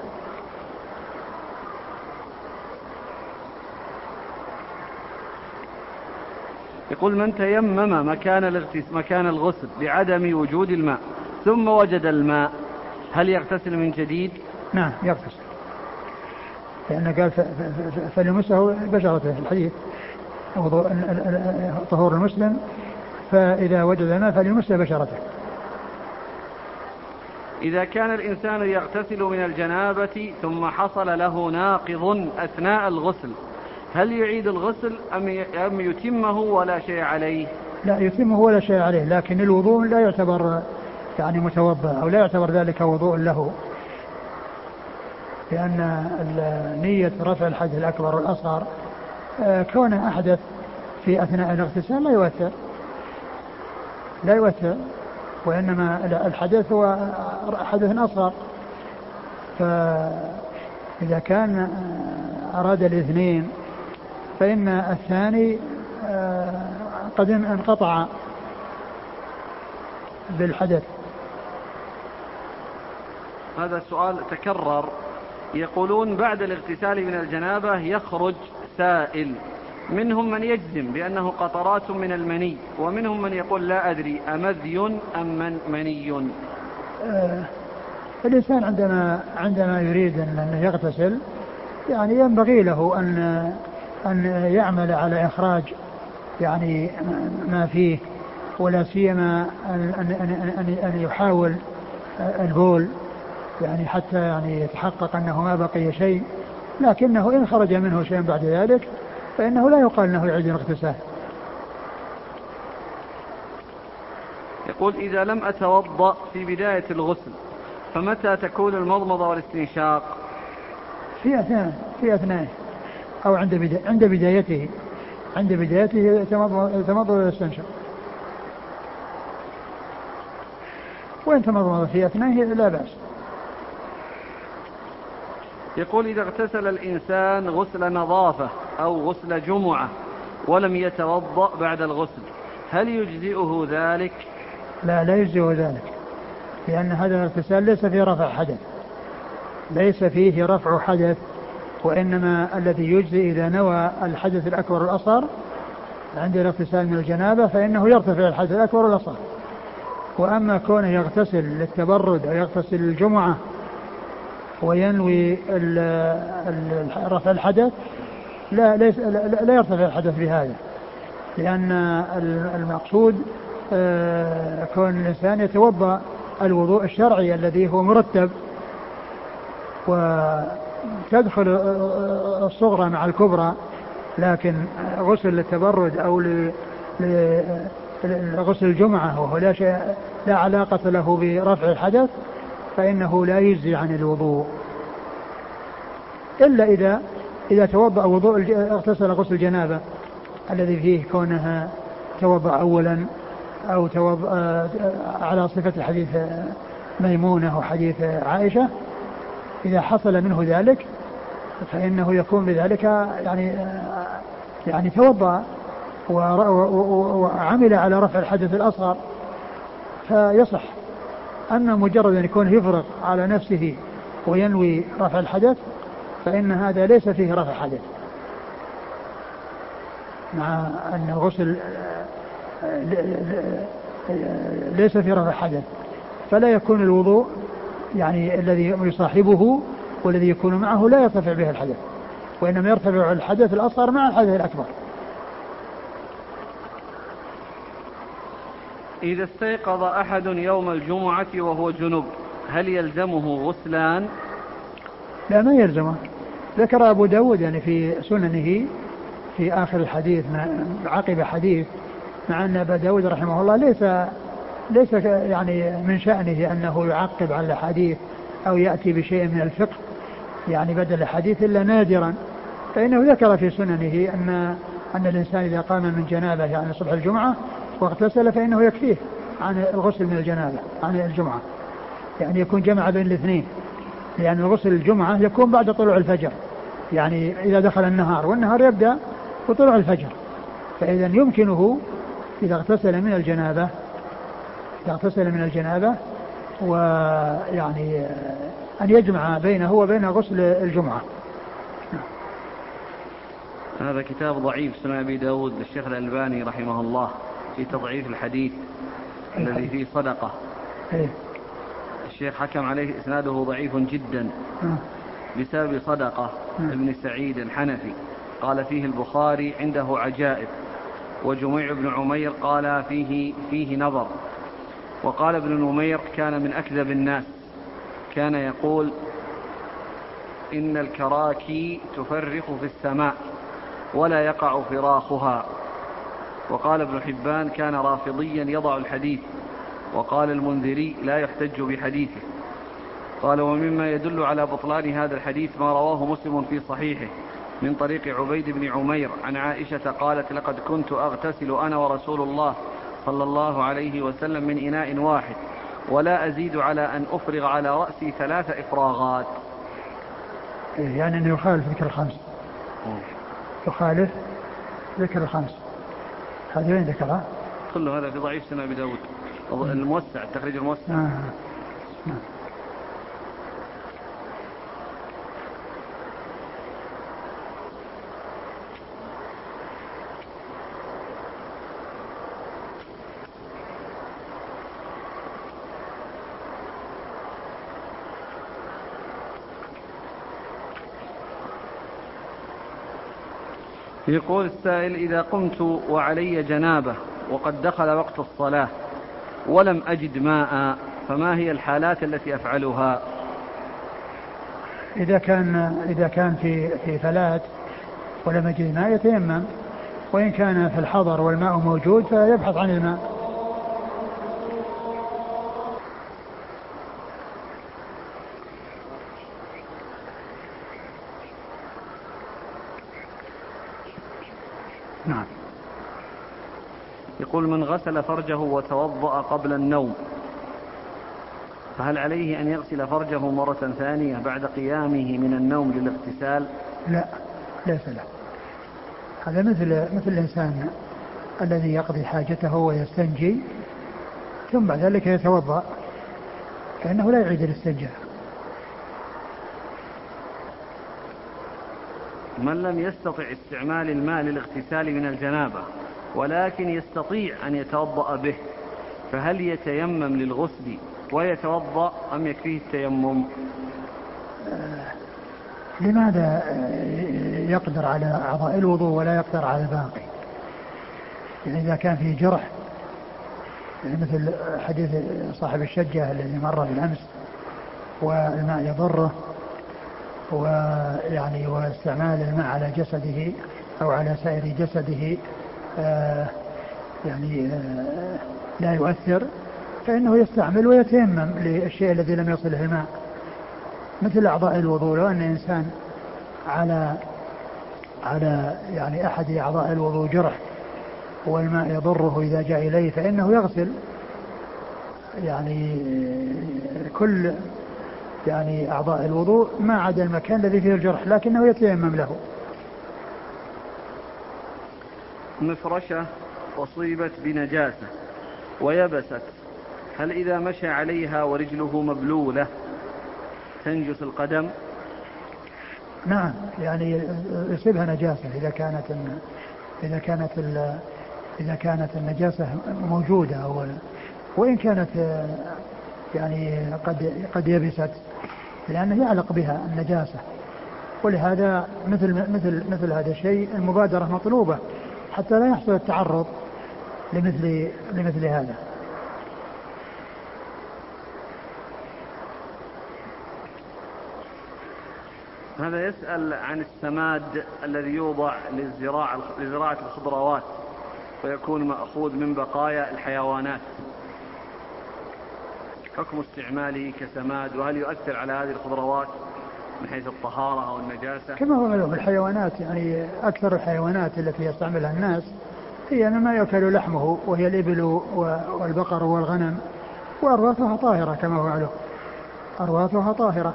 Speaker 1: يقول: من تيمم مكان مكان الغسل بعدم وجود الماء ثم وجد الماء هل يغتسل من جديد؟
Speaker 2: نعم يغتسل، لأنه قال فليمسه بشرته في الحديث طهور المسلم، فإذا وجد الماء فليمسه بشرته.
Speaker 1: إذا كان الإنسان يغتسل من الجنابة ثم حصل له ناقض أثناء الغسل هل يعيد الغسل أم يتمه ولا شيء عليه؟
Speaker 2: لا يتمه ولا شيء عليه، لكن الوضوء لا يعتبر يعني متوضأ أو لا يعتبر ذلك وضوء له، لأن نية رفع الحدث الأكبر والأصغر كونه أحدث في أثناء الاغتسال لا يؤثر لا يؤثر وإنما الحدث هو حدث أصغر. فإذا كان أراد الاثنين فإن الثاني قد انقطع بالحدث.
Speaker 1: هذا السؤال تكرر. يقولون بعد الاغتسال من الجنابة يخرج سائل، منهم من يجزم بأنه قطرات من المني ومنهم من يقول لا أدري أمذي أم من مني.
Speaker 2: آه الإنسان عندما عندما يريد أن يغتسل يعني ينبغي له أن أن يعمل على إخراج يعني ما فيه، ولا سيما أن, أن, أن, أن يحاول البول يعني حتى يعني يتحقق أنه ما بقي شيء، لكنه إن خرج منه شيء بعد ذلك فإنه لا يقال أنه يعيد الاغتسال.
Speaker 1: يقول: إذا لم أتوضأ في بداية الغسل فمتى تكون المضمضة والاستنشاق؟
Speaker 2: في أثناء في أثناء أو عند بداية عند بدايته عند بدايته تمضمض والاستنشاق، وإن تمضمض في أثناءه لا بأس.
Speaker 1: يقول: إذا اغتسل الإنسان غسل نظافة أو غسل جمعة ولم يتوضأ بعد الغسل هل يجزئه ذلك؟
Speaker 2: لا لا يجزئه ذلك، لأن هذا الاغتسال ليس فيه رفع حدث ليس فيه رفع حدث وإنما الذي يجزي إذا نوى الحدث الأكبر والأصغر عند الاغتسال من الجنابة فإنه يرتفع الحدث الأكبر والأصغر. وأما كونه يغتسل للتبرد أو يغتسل للجمعة وينوي رفع الحدث لا, ليس لا, لا يرتفع الحدث بهذا، لأن المقصود كون الإنسان يتوضأ الوضوء الشرعي الذي هو مرتب، وتدخل الصغرى مع الكبرى، لكن غسل للتبرد أو لغسل الجمعة وهو لا شيء لا علاقة له برفع الحدث فإنه لا يجزي عن الوضوء، إلا إذا إذا توضأ وضوء اغتسل غسل الجنابة الذي فيه كونها توضأ أولا أو توضأ على صفة حديث ميمونة وحديث عائشة، إذا حصل منه ذلك فإنه يكون بذلك يعني يعني توضأ وعمل على رفع الحدث الأصغر فيصح. أما مجرد أن يكون يفرغ على نفسه وينوي رفع الحدث فإن هذا ليس فيه رفع حدث، مع أن الغسل ليس فيه رفع حدث، فلا يكون الوضوء يعني الذي يصاحبه والذي يكون معه لا يرتفع به الحدث، وإنما يرتفع الحدث الأصغر مع الحدث الأكبر.
Speaker 1: إذا استيقظ أحد يوم الجمعة وهو جنب هل يلزمه غسلان؟
Speaker 2: لا ما يلزمه. ذكر أبو داود يعني في سننه في آخر الحديث عقب حديث، مع أن أبا داود رحمه الله ليس ليس يعني من شأنه أنه يعقب على الحديث أو يأتي بشيء من الفقه يعني بدل الحديث إلا نادرا، فإنه ذكر في سننه أن أن الإنسان إذا قام من جنابه يعني صبح الجمعة واغتسل فإنه يكفيه عن الغسل من الجنابة عن الجمعة، يعني يكون جمع بين الاثنين، لأن يعني الغسل الجمعة يكون بعد طلوع الفجر، يعني إذا دخل النهار، والنهار يبدأ بطلوع الفجر، فإذا يمكنه إذا اغتسل من الجنابة إذا اغتسل من الجنابة ويعني أن يجمع بينه وبين غسل الجمعة.
Speaker 1: هذا كتاب ضعيف سنن أبي داود للشيخ الألباني رحمه الله في تضعيف الحديث الذي فيه صدقة. الشيخ حكم عليه إسناده ضعيف جدا بسبب صدقة ابن سعيد الحنفي، قال فيه البخاري عنده عجائب، وجميع بن عمير قال فيه, فيه نظر. وقال ابن نمير كان من أكذب الناس، كان يقول إن الكراكي تفرخ في السماء ولا يقع فراخها. وقال ابن حبان كان رافضيا يضع الحديث. وقال المنذري لا يحتج بحديثه. قال ومما يدل على بطلان هذا الحديث ما رواه مسلم في صحيحه من طريق عبيد بن عمير عن عائشة قالت لقد كنت أغتسل أنا ورسول الله صلى الله عليه وسلم من إناء واحد ولا أزيد على أن أفرغ على رأسي ثلاث إفراغات.
Speaker 2: يعني أنه يخالف ذكر الخمس، يخالف ذكر الخمس. هذا وين ذكرها؟
Speaker 1: كله هذا في ضعيف سنن أبي داود الموسع، التخريج الموسع.
Speaker 2: آه. آه.
Speaker 1: يقول السائل إذا قمت وعلي جنابة وقد دخل وقت الصلاة ولم أجد ماء فما هي الحالات التي أفعلها؟
Speaker 2: إذا كان إذا كان في في فلات ولم يجد ماء يتيمم، وإن كان في الحضر والماء موجود فيبحث عن الماء. نعم.
Speaker 1: يقول من غسل فرجه وتوضأ قبل النوم فهل عليه أن يغسل فرجه مرة ثانية بعد قيامه من النوم للاغتسال؟
Speaker 2: لا، ليس له. هذا مثل مثل الإنسان الذي يقضي حاجته ويستنجي ثم بعد ذلك يتوضأ، فإنه لا يعيد الاستنجاء.
Speaker 1: من لم يستطع استعمال الماء للاغتسال من الجنابة ولكن يستطيع أن يتوضأ به فهل يتيمم للغسل ويتوضأ أم يكفيه التيمم؟
Speaker 2: آه لماذا يقدر على أعضاء الوضوء ولا يقدر على الباقي؟ يعني إذا كان فيه جرح، يعني مثل حديث صاحب الشجة الذي مر بالأمس والماء يضره، ويعني واستعمال الماء على جسده أو على سائر جسده آه يعني آه لا يؤثر، فإنه يستعمل ويتيمم للشيء الذي لم يصله الماء. مثل أعضاء الوضوء، لو أن إنسان على على يعني أحد أعضاء الوضوء جرح والماء يضره إذا جاء إليه فإنه يغسل يعني كل يعني أعضاء الوضوء ما عدا المكان الذي فيه الجرح، لكنه يتيمم له.
Speaker 1: مفرشة أصيبت بنجاسة ويبست، هل إذا مشى عليها ورجله مبلولة تنجس القدم؟
Speaker 2: نعم، يعني يصيبها نجاسة إذا كانت إذا كانت إذا كانت النجاسة موجودة، وإن كانت يعني قد قد يبست، لأنه يعلق بها النجاسة. ولهذا مثل مثل مثل هذا الشيء المبادرة مطلوبة حتى لا يحصل التعرض لمثل لمثل هذا.
Speaker 1: هذا يسأل عن السماد الذي يوضع للزراعة لزراعة الخضروات ويكون مأخوذ من بقايا الحيوانات، حكم استعماله كسماد، وهل يؤثر على هذه الخضروات من حيث الطهارة أو النجاسة؟
Speaker 2: كما هو معلوم الحيوانات، يعني أكثر الحيوانات التي يستعملها الناس هي ما يأكل لحمه، وهي الإبل والبقر والغنم، وأرواثها طاهرة كما هو معلوم، أرواثها طاهرة.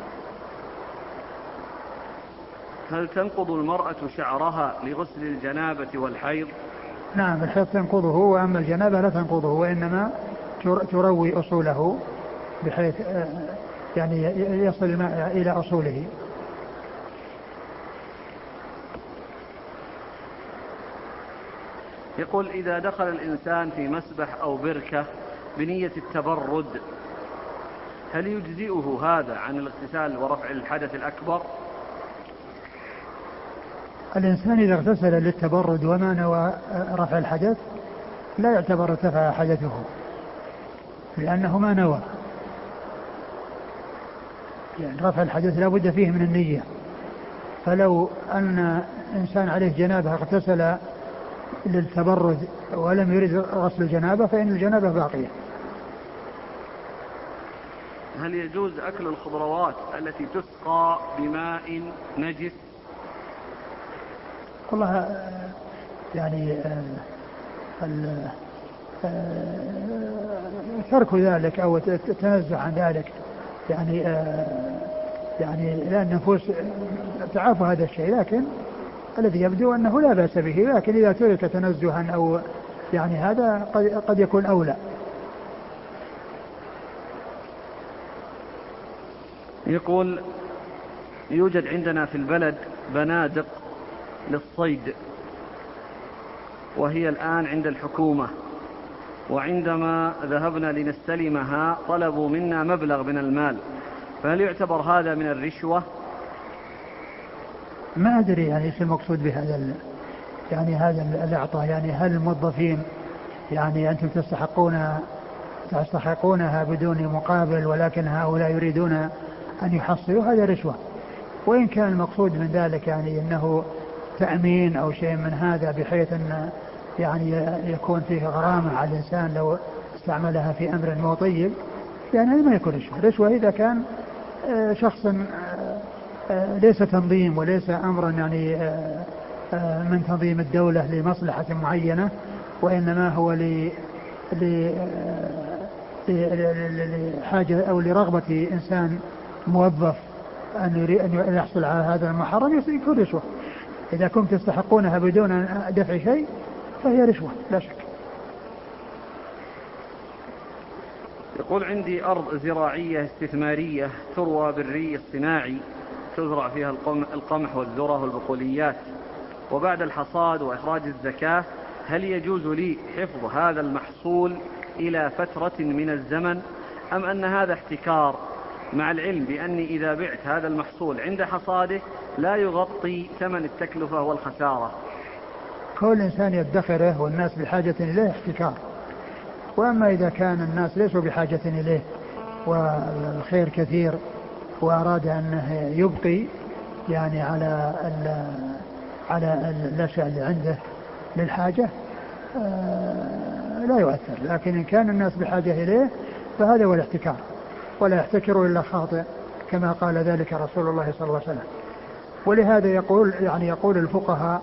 Speaker 1: هل تنقض المرأة شعرها لغسل الجنابة والحيض؟
Speaker 2: نعم، الحيض تنقضه، وأما الجنابة لا تنقضه، وإنما تروي أصوله بحيث يعني يصل الماء إلى أصوله.
Speaker 1: يقول إذا دخل الإنسان في مسبح أو بركة بنية التبرد هل يجزئه هذا عن الاغتسال ورفع الحدث الأكبر؟
Speaker 2: الإنسان إذا اغتسل للتبرد وما نوى رفع الحدث لا يعتبر ارتفع حدثه، لأنه ما نوى، يعني رفع الحدث لا بد فيه من النية. فلو أن إنسان عليه جنابه اغتسل للتبرد ولم يرد غسل الجنابه فإن الجنابه باقية.
Speaker 1: هل يجوز أكل الخضروات التي تسقى بماء نجس؟
Speaker 2: والله يعني ترك ذلك أو التنزه عن ذلك يعني يعني لأن النفوس تعافى هذا الشيء، لكن الذي يبدو أنه لا بأس به، لكن إذا ترك تنزها أو يعني هذا قد, قد يكون أولى.
Speaker 1: يقول يوجد عندنا في البلد بنادق للصيد وهي الآن عند الحكومة، وعندما ذهبنا لنستلمها طلبوا منا مبلغ من المال، فهل يعتبر هذا من الرشوة؟
Speaker 2: ما أدري يعني ايش المقصود بهذا يعني هذا الإعطاء، يعني هل الموظفين يعني أنتم تستحقون تستحقونها بدون مقابل ولكن هؤلاء يريدون أن يحصلوا، هذا رشوة. وإن كان المقصود من ذلك يعني أنه تأمين أو شيء من هذا بحيث أن يعني يكون فيه غرامة على الإنسان لو استعملها في أمر مو طيب، يعني هذا ما يكون رشوة. رشوة إذا كان شخص ليس تنظيم وليس أمرا يعني من تنظيم الدولة لمصلحة معينة، وإنما هو لحاجة أو لرغبة إنسان موظف أن يريد أن يحصل على هذا المحرم، يكون رشوة. إذا كنتم تستحقونها بدون دفع شيء فهي رشوة لا شك.
Speaker 1: يقول عندي أرض زراعية استثمارية تروى بالري الصناعي، تزرع فيها القمح والذرة والبقوليات، وبعد الحصاد وإخراج الزكاة هل يجوز لي حفظ هذا المحصول إلى فترة من الزمن أم أن هذا احتكار، مع العلم بأني إذا بعت هذا المحصول عند حصاده لا يغطي ثمن التكلفة والخسارة؟
Speaker 2: كل إنسان يدخره والناس بحاجة إليه احتكار، وأما إذا كان الناس ليسوا بحاجة إليه والخير كثير وأراد أنه يبقي يعني على على الأشياء اللي عنده للحاجة لا يؤثر، لكن إن كان الناس بحاجة إليه فهذا هو الاحتكار، ولا يحتكر إلا خاطئ كما قال ذلك رسول الله صلى الله عليه وسلم. ولهذا يقول يعني يقول الفقهاء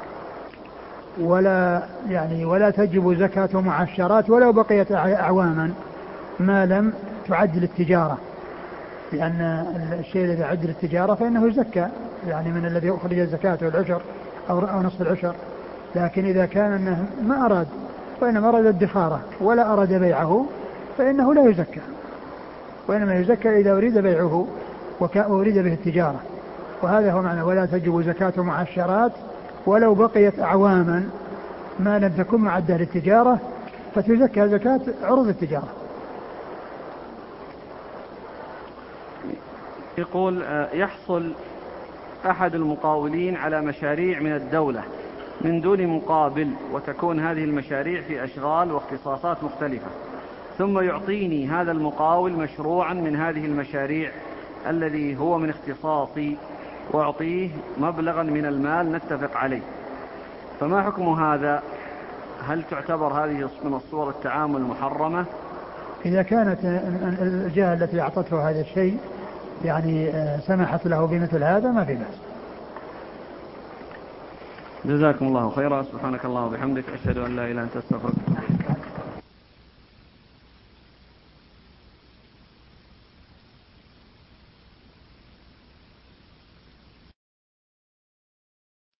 Speaker 2: ولا يعني ولا تجب زكاة معشرات ولو بقيت أعواما ما لم تعد للتجارة، لأن الشيء الذي يعد للتجارة فإنه يزكى يعني من الذي أخرج الزكاة والعشر أو نصف العشر. لكن إذا كان أنه ما أراد وإنما أراد الدخارة ولا أراد بيعه فإنه لا يزكى، وإنما يزكى إذا أريد بيعه وأريد به التجارة. وهذا هو معنى ولا تجب زكاة معشرات ولو بقيت أعواما ما لم تكن معدة للتجارة، فتزكى زكاة عروض التجارة.
Speaker 1: يقول يحصل أحد المقاولين على مشاريع من الدولة من دون مقابل، وتكون هذه المشاريع في أشغال واختصاصات مختلفة، ثم يعطيني هذا المقاول مشروعا من هذه المشاريع الذي هو من اختصاصي وأعطيه مبلغا من المال نتفق عليه، فما حكم هذا؟ هل تعتبر هذه من الصور التعامل المحرمة؟
Speaker 2: إذا كانت الجهة التي أعطته هذا الشيء يعني سمحت له بمثل هذا ما في بأس.
Speaker 1: جزاكم الله خيرا. سبحانك الله وبحمدك، أشهد أن لا إله إلا أنت، أستغفرك.